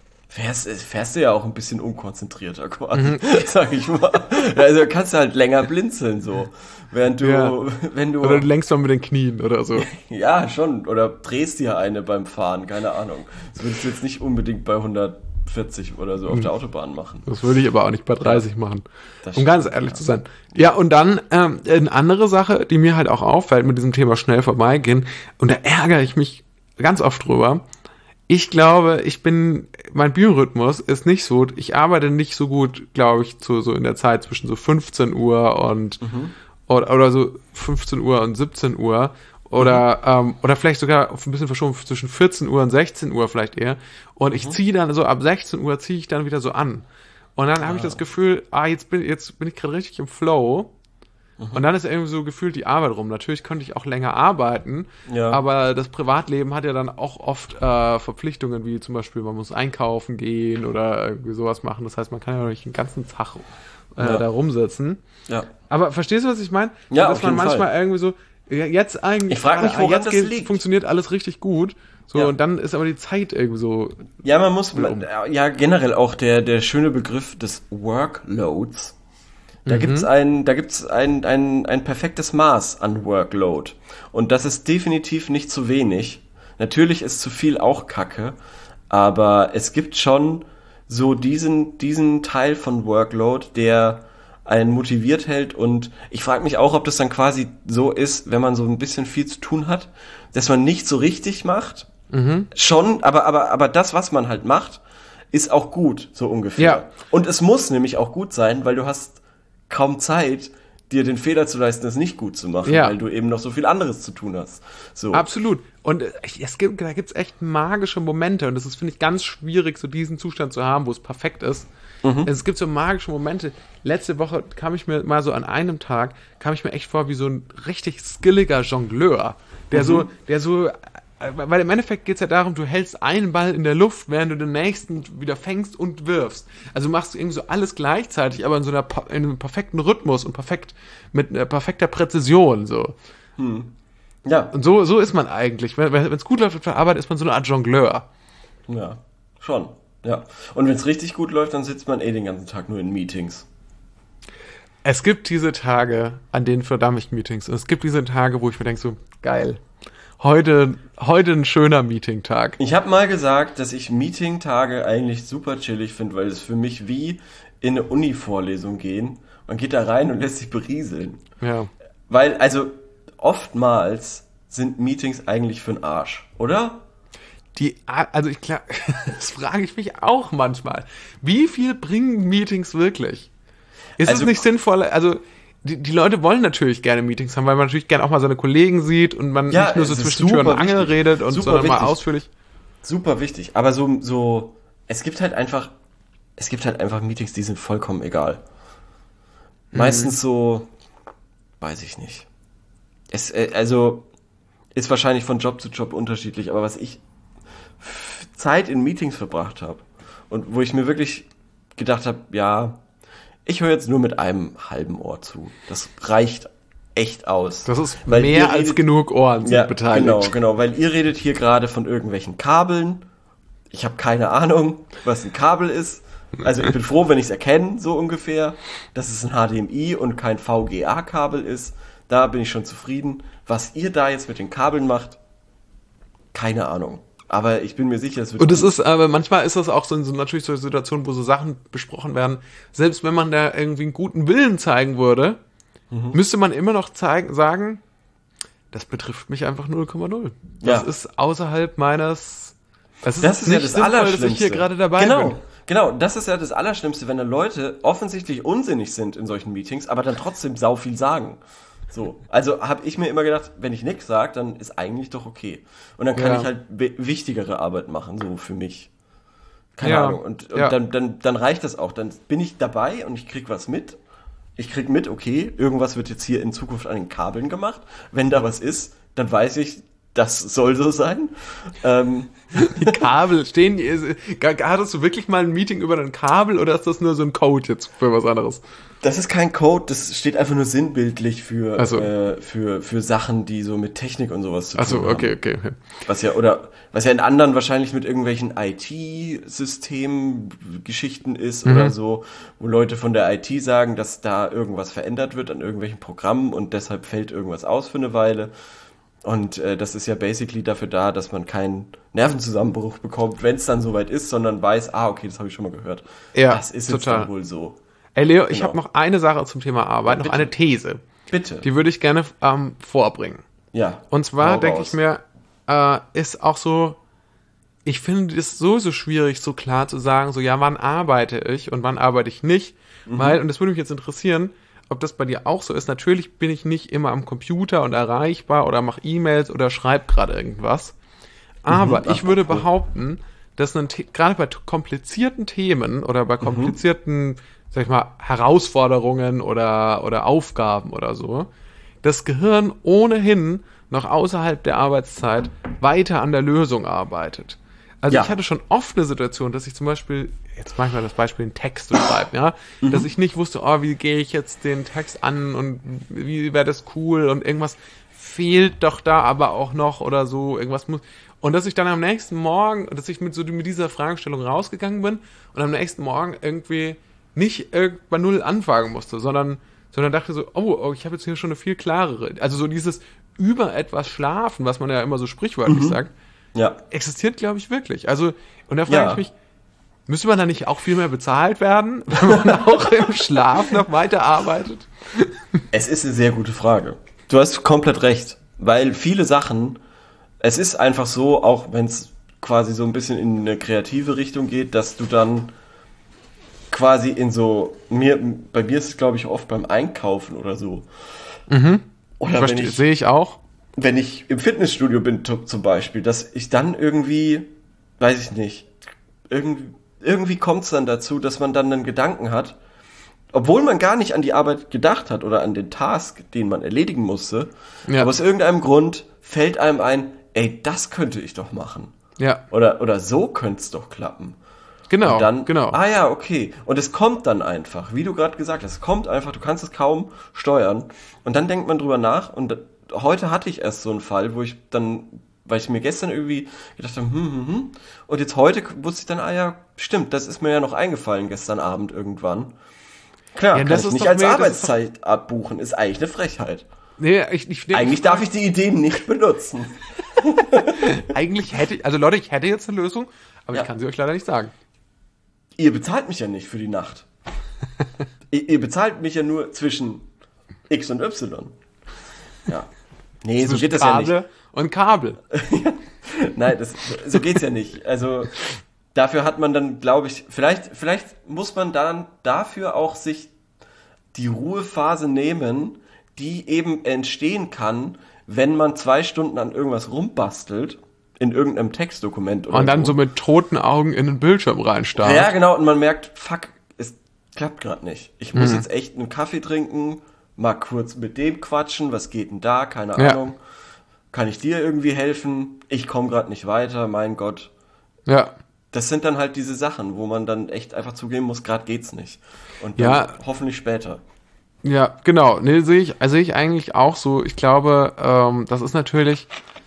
fährst du ja auch ein bisschen unkonzentrierter quasi, sag ich mal. Also kannst du halt länger blinzeln so. Während du, wenn du... Oder du lenkst mal mit den Knien oder so. Ja, schon. Oder drehst dir eine beim Fahren, keine Ahnung. Das würdest du jetzt nicht unbedingt bei 140 oder so auf der Autobahn machen. Das würde ich aber auch nicht bei 30 machen, Das um ganz stimmt, ehrlich zu sein. Ja, und dann eine andere Sache, die mir halt auch auffällt mit diesem Thema schnell vorbeigehen, und da ärgere ich mich ganz oft drüber. Ich glaube, mein Biorhythmus ist nicht so, ich arbeite nicht so gut, glaube ich, so in der Zeit zwischen so 15 Uhr und oder so 15 Uhr und 17 Uhr oder vielleicht sogar ein bisschen verschoben zwischen 14 Uhr und 16 Uhr vielleicht eher. Und ich ziehe dann so ab 16 Uhr ziehe ich dann wieder so an. Und dann habe ich das Gefühl, jetzt bin ich gerade richtig im Flow. Und dann ist irgendwie so gefühlt die Arbeit rum. Natürlich könnte ich auch länger arbeiten, aber das Privatleben hat ja dann auch oft Verpflichtungen, wie zum Beispiel, man muss einkaufen gehen oder irgendwie sowas machen. Das heißt, man kann ja nicht den ganzen Tag da rumsitzen. Ja. Aber verstehst du, was ich meine? Ja, dass auf man jeden manchmal Fall. irgendwie so, jetzt eigentlich, Ich frage mich, woran das liegt. Funktioniert alles richtig gut. So, Ja. und dann ist aber die Zeit irgendwie so. Ja, ja, generell auch der schöne Begriff des Workloads. Da gibt's ein perfektes Maß an Workload. Und das ist definitiv nicht zu wenig. Natürlich ist zu viel auch Kacke, aber es gibt schon so diesen Teil von Workload, der einen motiviert hält, und ich frage mich auch, ob das dann quasi so ist, wenn man so ein bisschen viel zu tun hat, dass man nicht so richtig macht. Schon, aber das, was man halt macht, ist auch gut, so ungefähr. Ja. Und es muss nämlich auch gut sein, weil du hast kaum Zeit, dir den Fehler zu leisten, es nicht gut zu machen, Ja. weil du eben noch so viel anderes zu tun hast. So. Absolut. Und da gibt's echt magische Momente, und das ist, finde ich, ganz schwierig, so diesen Zustand zu haben, wo es perfekt ist. Es gibt so magische Momente. Letzte Woche kam ich mir mal so an einem Tag, echt vor wie so ein richtig skilliger Jongleur, der so, weil im Endeffekt geht's ja darum, du hältst einen Ball in der Luft, während du den nächsten wieder fängst und wirfst. Also machst du irgendwie so alles gleichzeitig, aber in einem perfekten Rhythmus und mit perfekter Präzision, so. Ja, Und so ist man eigentlich. Wenn es gut läuft auf der Arbeit, ist man so eine Art Jongleur. ja, schon. Ja. Und wenn es richtig gut läuft, dann sitzt man den ganzen Tag nur in Meetings. Es gibt diese Tage, an denen verdamme ich Meetings. Und es gibt diese Tage, wo ich mir denke, so, geil. Heute ein schöner Meeting-Tag. Ich habe mal gesagt, dass ich Meeting-Tage eigentlich super chillig finde, weil es für mich wie in eine Uni-Vorlesung gehen. Man geht da rein und lässt sich berieseln. Ja. Weil, also, oftmals sind Meetings eigentlich für den Arsch, oder? Das frage ich mich auch manchmal. Wie viel bringen Meetings wirklich? Ist es Also- nicht sinnvoll, also die Leute wollen natürlich gerne Meetings haben, weil man natürlich gerne auch mal seine Kollegen sieht und man Ja, nicht nur so es ist zwischen Tür und super Angel wichtig. redet, und Super sondern mal wichtig. ausführlich. Super wichtig. Aber es gibt halt einfach Meetings, die sind vollkommen egal. Meistens so, weiß ich nicht. Also, ist wahrscheinlich von Job zu Job unterschiedlich, aber was ich Zeit in Meetings verbracht habe und wo ich mir wirklich gedacht habe, ja, Ich höre jetzt nur mit einem halben Ohr zu. Das reicht echt aus. Das ist Weil ihr mehr als genug Ohren sind beteiligt. Genau, weil ihr redet hier gerade von irgendwelchen Kabeln. Ich habe keine Ahnung, was ein Kabel ist. Also ich bin froh, wenn ich es erkenne, so ungefähr, dass es ein HDMI und kein VGA-Kabel ist. Da bin ich schon zufrieden. Was ihr da jetzt mit den Kabeln macht, keine Ahnung. Aber ich bin mir sicher, es wird. Und es ist, aber manchmal ist das auch so natürlich so Situationen, wo so Sachen besprochen werden. Selbst wenn man da irgendwie einen guten Willen zeigen würde, müsste man immer noch sagen, das betrifft mich einfach 0,0. Das ist außerhalb meines. Das ist nicht ja das Allerschlimmste, dass ich hier gerade dabei bin. Genau, das ist ja das Allerschlimmste, wenn da Leute offensichtlich unsinnig sind in solchen Meetings, aber dann trotzdem sau viel sagen. So, also habe ich mir immer gedacht, wenn ich nichts sage, dann ist eigentlich doch okay. Und dann kann ich halt wichtigere Arbeit machen, so für mich. Keine Ahnung. Und dann reicht das auch. Dann bin ich dabei und ich krieg was mit. Ich krieg mit, okay, irgendwas wird jetzt hier in Zukunft an den Kabeln gemacht. Wenn da was ist, dann weiß ich, das soll so sein. Die Kabel stehen. Hattest du wirklich mal ein Meeting über ein Kabel oder ist das nur so ein Code jetzt für was anderes? Das ist kein Code, das steht einfach nur sinnbildlich für Sachen, die so mit Technik und sowas zu tun haben. Okay. Was ja in anderen wahrscheinlich mit irgendwelchen IT-System-Geschichten ist oder so, wo Leute von der IT sagen, dass da irgendwas verändert wird an irgendwelchen Programmen und deshalb fällt irgendwas aus für eine Weile. Und das ist ja basically dafür da, dass man keinen Nervenzusammenbruch bekommt, wenn es dann soweit ist, sondern weiß, okay, das habe ich schon mal gehört. Ja, das ist jetzt dann wohl so. Ey, Leo, ich habe noch eine Sache zum Thema Arbeit, noch eine These. Bitte. Die würde ich gerne vorbringen. Ja. Und zwar denke ich mir, ist auch so, ich finde es so schwierig, so klar zu sagen, so, ja, wann arbeite ich und wann arbeite ich nicht, weil, und das würde mich jetzt interessieren, ob das bei dir auch so ist. Natürlich bin ich nicht immer am Computer und erreichbar oder mache E-Mails oder schreibe gerade irgendwas. Aber ich würde behaupten, dass gerade bei komplizierten Themen oder bei komplizierten, sag ich mal, Herausforderungen oder Aufgaben oder so, das Gehirn ohnehin noch außerhalb der Arbeitszeit weiter an der Lösung arbeitet. Also ich hatte schon oft eine Situation, dass ich zum Beispiel, jetzt mache ich mal das Beispiel, einen Text zu schreiben, dass ich nicht wusste, wie gehe ich jetzt den Text an und wie wäre das cool und irgendwas fehlt doch da aber auch noch oder so, irgendwas muss. Und dass ich dann am nächsten Morgen, dass ich mit dieser Fragestellung rausgegangen bin und am nächsten Morgen irgendwie nicht bei Null anfangen musste, sondern dachte so, ich habe jetzt hier schon eine viel klarere, also so dieses über etwas schlafen, was man ja immer so sprichwörtlich sagt, existiert, glaube ich, wirklich. Also, und da frage ich mich, müsste man da nicht auch viel mehr bezahlt werden, wenn man auch im Schlaf noch weiter arbeitet? Es ist eine sehr gute Frage. Du hast komplett recht, weil viele Sachen, es ist einfach so, auch wenn es quasi so ein bisschen in eine kreative Richtung geht, dass du dann quasi bei mir ist es, glaube ich, oft beim Einkaufen oder so. Oder sehe ich auch. Wenn ich im Fitnessstudio bin zum Beispiel, dass ich dann irgendwie, weiß ich nicht, irgendwie kommt es dann dazu, dass man dann einen Gedanken hat, obwohl man gar nicht an die Arbeit gedacht hat oder an den Task, den man erledigen musste, aber aus irgendeinem Grund fällt einem ein, das könnte ich doch machen. Ja. Oder so könnte es doch klappen. Genau, und dann, genau. Okay. Und es kommt dann einfach, wie du gerade gesagt hast, es kommt einfach, du kannst es kaum steuern. Und dann denkt man drüber nach und heute hatte ich erst so einen Fall, weil ich mir gestern irgendwie gedacht habe, und jetzt heute wusste ich dann, stimmt, das ist mir ja noch eingefallen gestern Abend irgendwann. Klar, kann ich nicht als Arbeitszeit abbuchen, ist eigentlich eine Frechheit. Nee, eigentlich darf ich die Idee nicht benutzen. Eigentlich Leute, ich hätte jetzt eine Lösung, aber ich kann sie euch leider nicht sagen. Ihr bezahlt mich ja nicht für die Nacht. Ihr bezahlt mich ja nur zwischen X und Y. Ja. Nee, so geht das ja nicht. Kabel und Kabel. Nein, so geht's ja nicht. Also dafür hat man dann, glaube ich, vielleicht muss man dann dafür auch sich die Ruhephase nehmen, die eben entstehen kann, wenn man 2 Stunden an irgendwas rumbastelt, in irgendeinem Textdokument oder so. Und dann so mit toten Augen in den Bildschirm reinstarrt. Ja, genau, und man merkt, fuck, es klappt gerade nicht. Ich muss jetzt echt einen Kaffee trinken, mal kurz mit dem quatschen, was geht denn da, keine Ahnung. Kann ich dir irgendwie helfen? Ich komme gerade nicht weiter, mein Gott. Ja. Das sind dann halt diese Sachen, wo man dann echt einfach zugeben muss, gerade geht's nicht. Und dann hoffentlich später. Ja, genau. Nee, sehe ich eigentlich auch so. Ich glaube, das ist natürlich,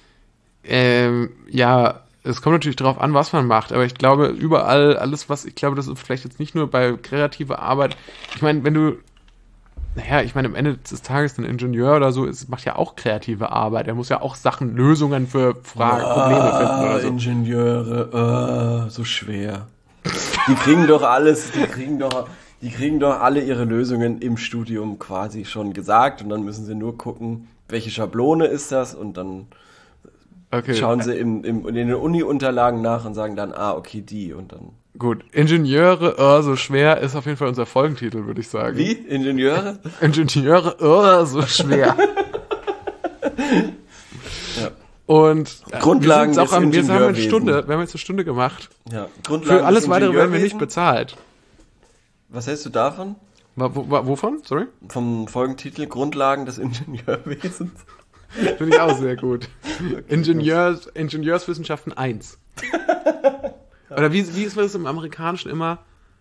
es kommt natürlich darauf an, was man macht, aber ich glaube, überall, ich glaube, das ist vielleicht jetzt nicht nur bei kreativer Arbeit. Ich meine, am Ende des Tages ein Ingenieur oder so macht ja auch kreative Arbeit. Er muss ja auch Lösungen für Probleme finden oder so. Ingenieure, so schwer. Die kriegen doch alle ihre Lösungen im Studium quasi schon gesagt und dann müssen sie nur gucken, welche Schablone ist das und dann schauen sie in den Uni-Unterlagen nach und sagen dann, okay, die und dann. Gut, Ingenieure, so schwer ist auf jeden Fall unser Folgentitel, würde ich sagen. Wie? Ingenieure? Ingenieure, so schwer. Ja. Und Grundlagen wir haben jetzt eine Stunde gemacht. Ja. Grundlagen für alles weitere werden wir nicht bezahlt. Was hältst du davon? Wovon? Sorry? Vom Folgentitel Grundlagen des Ingenieurwesens. Finde ich auch sehr gut. Okay, Ingenieurswissenschaften 1. Oder wie ist das im Amerikanischen immer?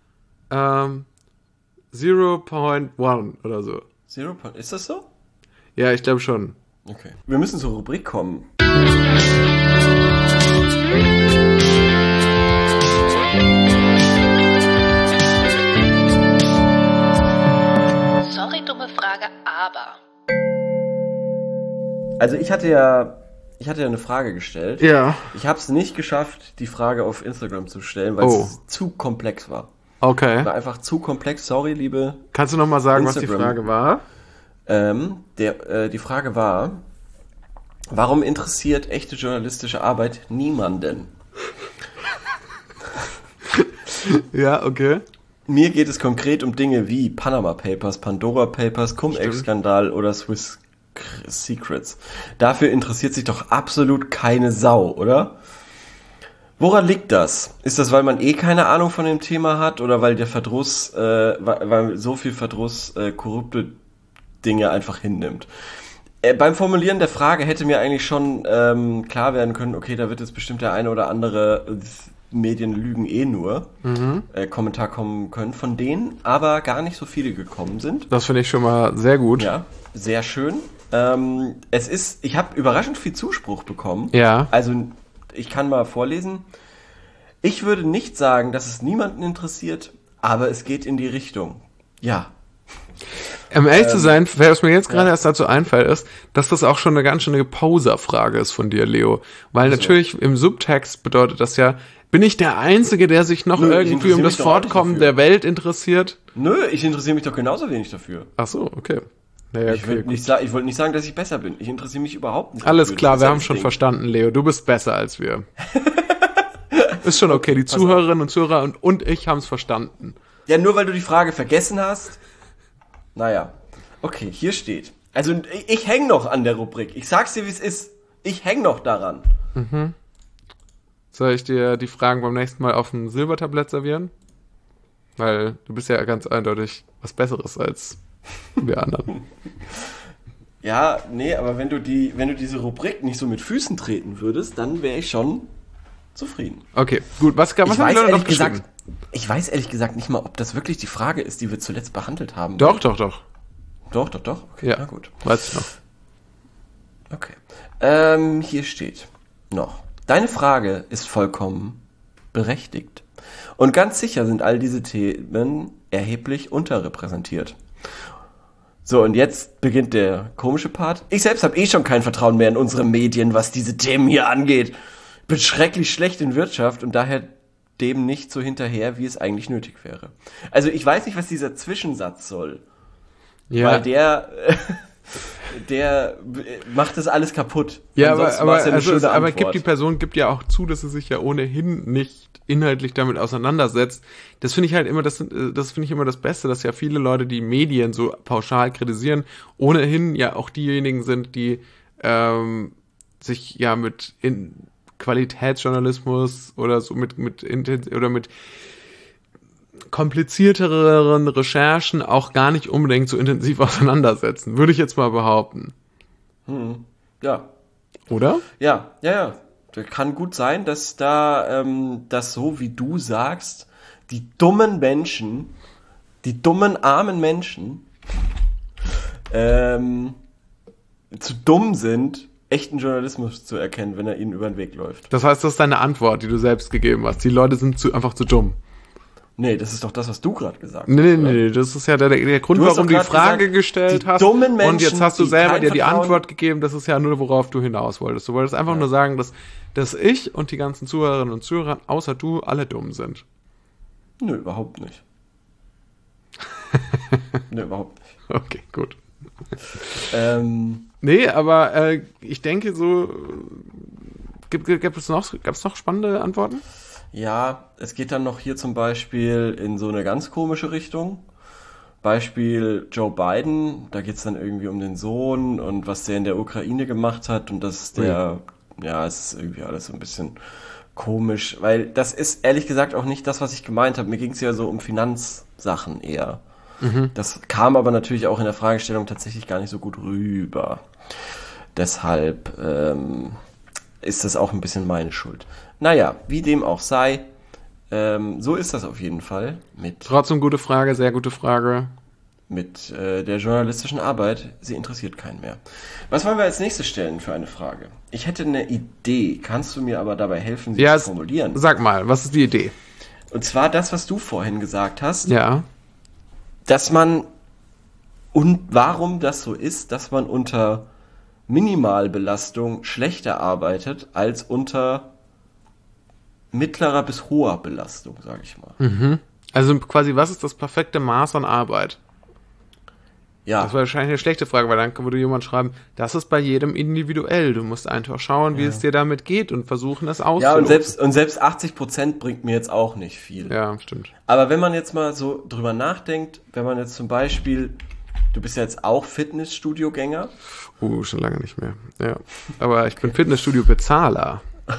0.1 oder so. Ist das so? Ja, ich glaube schon. Okay. Wir müssen zur Rubrik kommen. Sorry, dumme Frage, aber... Also ich hatte ja eine Frage gestellt. Ja. Ich habe es nicht geschafft, die Frage auf Instagram zu stellen, weil es zu komplex war. Okay. War einfach zu komplex. Sorry, liebe. Kannst du noch mal sagen, Instagram. was die Frage war? Die Frage war, warum interessiert echte journalistische Arbeit niemanden? Ja, okay. Mir geht es konkret um Dinge wie Panama Papers, Pandora Papers, Cum-Ex-Skandal oder Swiss Secrets. Dafür interessiert sich doch absolut keine Sau, oder? Woran liegt das? Ist das, weil man keine Ahnung von dem Thema hat oder weil der Verdruss, weil so viel Verdruss korrupte Dinge einfach hinnimmt? Beim Formulieren der Frage hätte mir eigentlich schon klar werden können, okay, da wird jetzt bestimmt der eine oder andere Medien lügen nur Kommentar kommen können, von denen aber gar nicht so viele gekommen sind. Das finde ich schon mal sehr gut. Ja, sehr schön. Ich habe überraschend viel Zuspruch bekommen. Ja. Also, ich kann mal vorlesen. Ich würde nicht sagen, dass es niemanden interessiert, aber es geht in die Richtung. Ja. Um ehrlich zu sein, was mir jetzt gerade erst dazu einfällt, ist, dass das auch schon eine ganz schöne Poser-Frage ist von dir, Leo. Weil natürlich im Subtext bedeutet das ja, bin ich der Einzige, der sich noch irgendwie um das Fortkommen der Welt interessiert? Nö, ich interessiere mich doch genauso wenig dafür. Ach so, okay. Naja, ich wollte nicht sagen, dass ich besser bin. Ich interessiere mich überhaupt nicht. Alles klar, wir haben schon verstanden, Leo. Du bist besser als wir. Ist schon okay. Die Zuhörerinnen und Zuhörer und ich haben es verstanden. Ja, nur weil du die Frage vergessen hast. Naja. Okay, hier steht. Also ich hänge noch an der Rubrik. Ich sag's dir, wie es ist. Ich hänge noch daran. Mhm. Soll ich dir die Fragen beim nächsten Mal auf dem Silbertablett servieren? Weil du bist ja ganz eindeutig was Besseres als wir anderen. Ja, nee, aber wenn du diese Rubrik nicht so mit Füßen treten würdest, dann wäre ich schon zufrieden. Okay, gut. Was haben wir noch geschrieben? Ich weiß ehrlich gesagt nicht mal, ob das wirklich die Frage ist, die wir zuletzt behandelt haben. Doch. Doch. Okay, ja, na gut. Weiß ich noch. Okay. Hier steht noch. Deine Frage ist vollkommen berechtigt. Und ganz sicher sind all diese Themen erheblich unterrepräsentiert. So, und jetzt beginnt der komische Part. Ich selbst habe schon kein Vertrauen mehr in unsere Medien, was diese Themen hier angeht. Bin schrecklich schlecht in Wirtschaft und daher dem nicht so hinterher, wie es eigentlich nötig wäre. Also ich weiß nicht, was dieser Zwischensatz soll. Ja. Weil der macht das alles kaputt. Ja, aber gibt ja auch zu, dass sie sich ja ohnehin nicht inhaltlich damit auseinandersetzt. Das finde ich halt immer, das finde ich immer das Beste, dass ja viele Leute, die Medien so pauschal kritisieren, ohnehin ja auch diejenigen sind, die sich ja mit Qualitätsjournalismus oder so mit komplizierteren Recherchen auch gar nicht unbedingt so intensiv auseinandersetzen, würde ich jetzt mal behaupten. Ja. Oder? Ja. kann gut sein, dass da, das so wie du sagst, die dummen Menschen, die dummen armen Menschen, zu dumm sind, echten Journalismus zu erkennen, wenn er ihnen über den Weg läuft. Das heißt, das ist deine Antwort, die du selbst gegeben hast. Die Leute sind einfach zu dumm. Nee, das ist doch das, was du gerade gesagt hast. Nee, das ist ja der Grund, warum du die Frage gestellt hast. Dummen Menschen, und jetzt hast du selber dir die Vertrauen. Antwort gegeben, das ist ja nur, worauf du hinaus wolltest. Du wolltest einfach nur sagen, dass ich und die ganzen Zuhörerinnen und Zuhörer, außer du, alle dumm sind. Nö, überhaupt nicht. Nö, überhaupt nicht. Okay, gut. Nee, aber ich denke so, gab es noch spannende Antworten? Ja, es geht dann noch hier zum Beispiel in so eine ganz komische Richtung. Beispiel Joe Biden, da geht's dann irgendwie um den Sohn und was der in der Ukraine gemacht hat und das ja, es ist irgendwie alles so ein bisschen komisch, weil das ist ehrlich gesagt auch nicht das, was ich gemeint habe. Mir ging's ja so um Finanzsachen eher. Das kam aber natürlich auch in der Fragestellung tatsächlich gar nicht so gut rüber. Deshalb ist das auch ein bisschen meine Schuld. Naja, wie dem auch sei, so ist das auf jeden Fall Trotzdem gute Frage, sehr gute Frage. Mit der journalistischen Arbeit. Sie interessiert keinen mehr. Was wollen wir als nächstes stellen für eine Frage? Ich hätte eine Idee. Kannst du mir aber dabei helfen, sie zu formulieren? Sag mal, was ist die Idee? Und zwar das, was du vorhin gesagt hast. Ja. Dass man und warum das so ist, dass man unter Minimalbelastung schlechter arbeitet als unter mittlerer bis hoher Belastung, sage ich mal. Also quasi, was ist das perfekte Maß an Arbeit? Ja. Das war wahrscheinlich eine schlechte Frage, weil dann würde jemand schreiben, das ist bei jedem individuell. Du musst einfach schauen, wie es dir damit geht und versuchen, das auszuloten. Ja, und selbst 80% bringt mir jetzt auch nicht viel. Ja, stimmt. Aber wenn man jetzt mal so drüber nachdenkt, wenn man jetzt zum Beispiel, du bist ja jetzt auch Fitnessstudio-Gänger. Schon lange nicht mehr. Ja. Aber ich bin Fitnessstudio-Bezahler.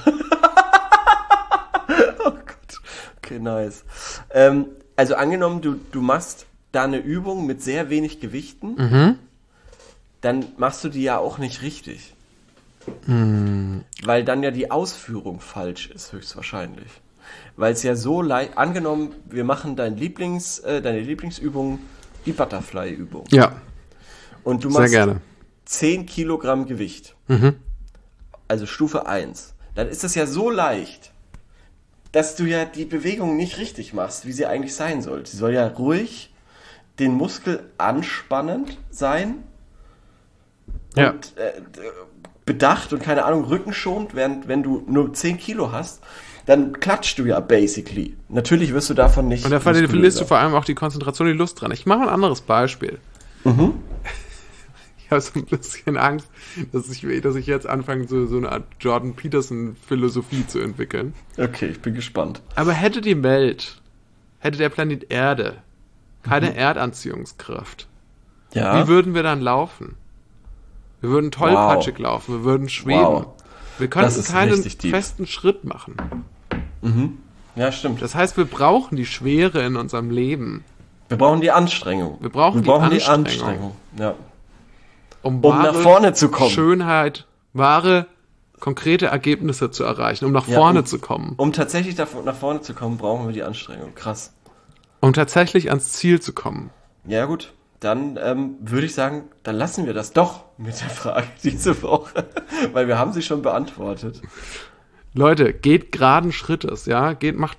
Oh Gott. Okay, nice. Also angenommen, du machst da eine Übung mit sehr wenig Gewichten, dann machst du die ja auch nicht richtig. Weil dann ja die Ausführung falsch ist, höchstwahrscheinlich. Weil es ja so leicht, angenommen, wir machen deine Lieblingsübung, die Butterfly-Übung. Ja. Und du Sehr machst gerne. 10 Kilogramm Gewicht. Also Stufe 1. Dann ist es ja so leicht, dass du ja die Bewegung nicht richtig machst, wie sie eigentlich sein soll. Sie soll ja ruhig, den Muskel anspannend sein und bedacht und keine Ahnung, rückenschonend, während wenn du nur 10 Kilo hast, dann klatschst du ja basically. Natürlich wirst du davon nicht. Und da verlierst du vor allem auch die Konzentration, die Lust dran. Ich mache ein anderes Beispiel. Ich habe so ein bisschen Angst, dass ich jetzt anfange, so eine Art Jordan Peterson-Philosophie zu entwickeln. Okay, ich bin gespannt. Aber hätte der Planet Erde keine Erdanziehungskraft, wie würden wir dann laufen? Wir würden tollpatschig laufen, wir würden schweben. Wow. Wir könnten keinen deep. festen Schritt machen. Ja, stimmt. Das heißt, wir brauchen die Schwere in unserem Leben. Wir brauchen die Anstrengung. Wir brauchen die Anstrengung. Ja. Um nach vorne zu kommen. Schönheit, wahre, konkrete Ergebnisse zu erreichen, um nach vorne zu kommen. Um tatsächlich nach vorne zu kommen, brauchen wir die Anstrengung. Krass. Um tatsächlich ans Ziel zu kommen. Ja gut, dann würde ich sagen, dann lassen wir das doch mit der Frage diese Woche, weil wir haben sie schon beantwortet. Leute, geht geraden Schrittes, ja,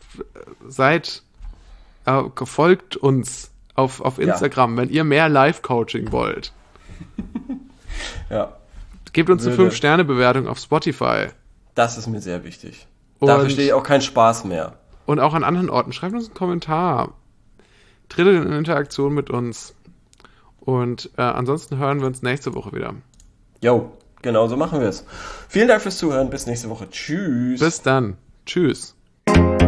folgt uns auf Instagram, wenn ihr mehr Live-Coaching wollt. Ja. Gebt uns eine 5-Sterne-Bewertung auf Spotify. Das ist mir sehr wichtig. Da verstehe ich auch keinen Spaß mehr. Und auch an anderen Orten. Schreibt uns einen Kommentar. Tretet in Interaktion mit uns. Und ansonsten hören wir uns nächste Woche wieder. Jo, genau so machen wir es. Vielen Dank fürs Zuhören. Bis nächste Woche. Tschüss. Bis dann. Tschüss.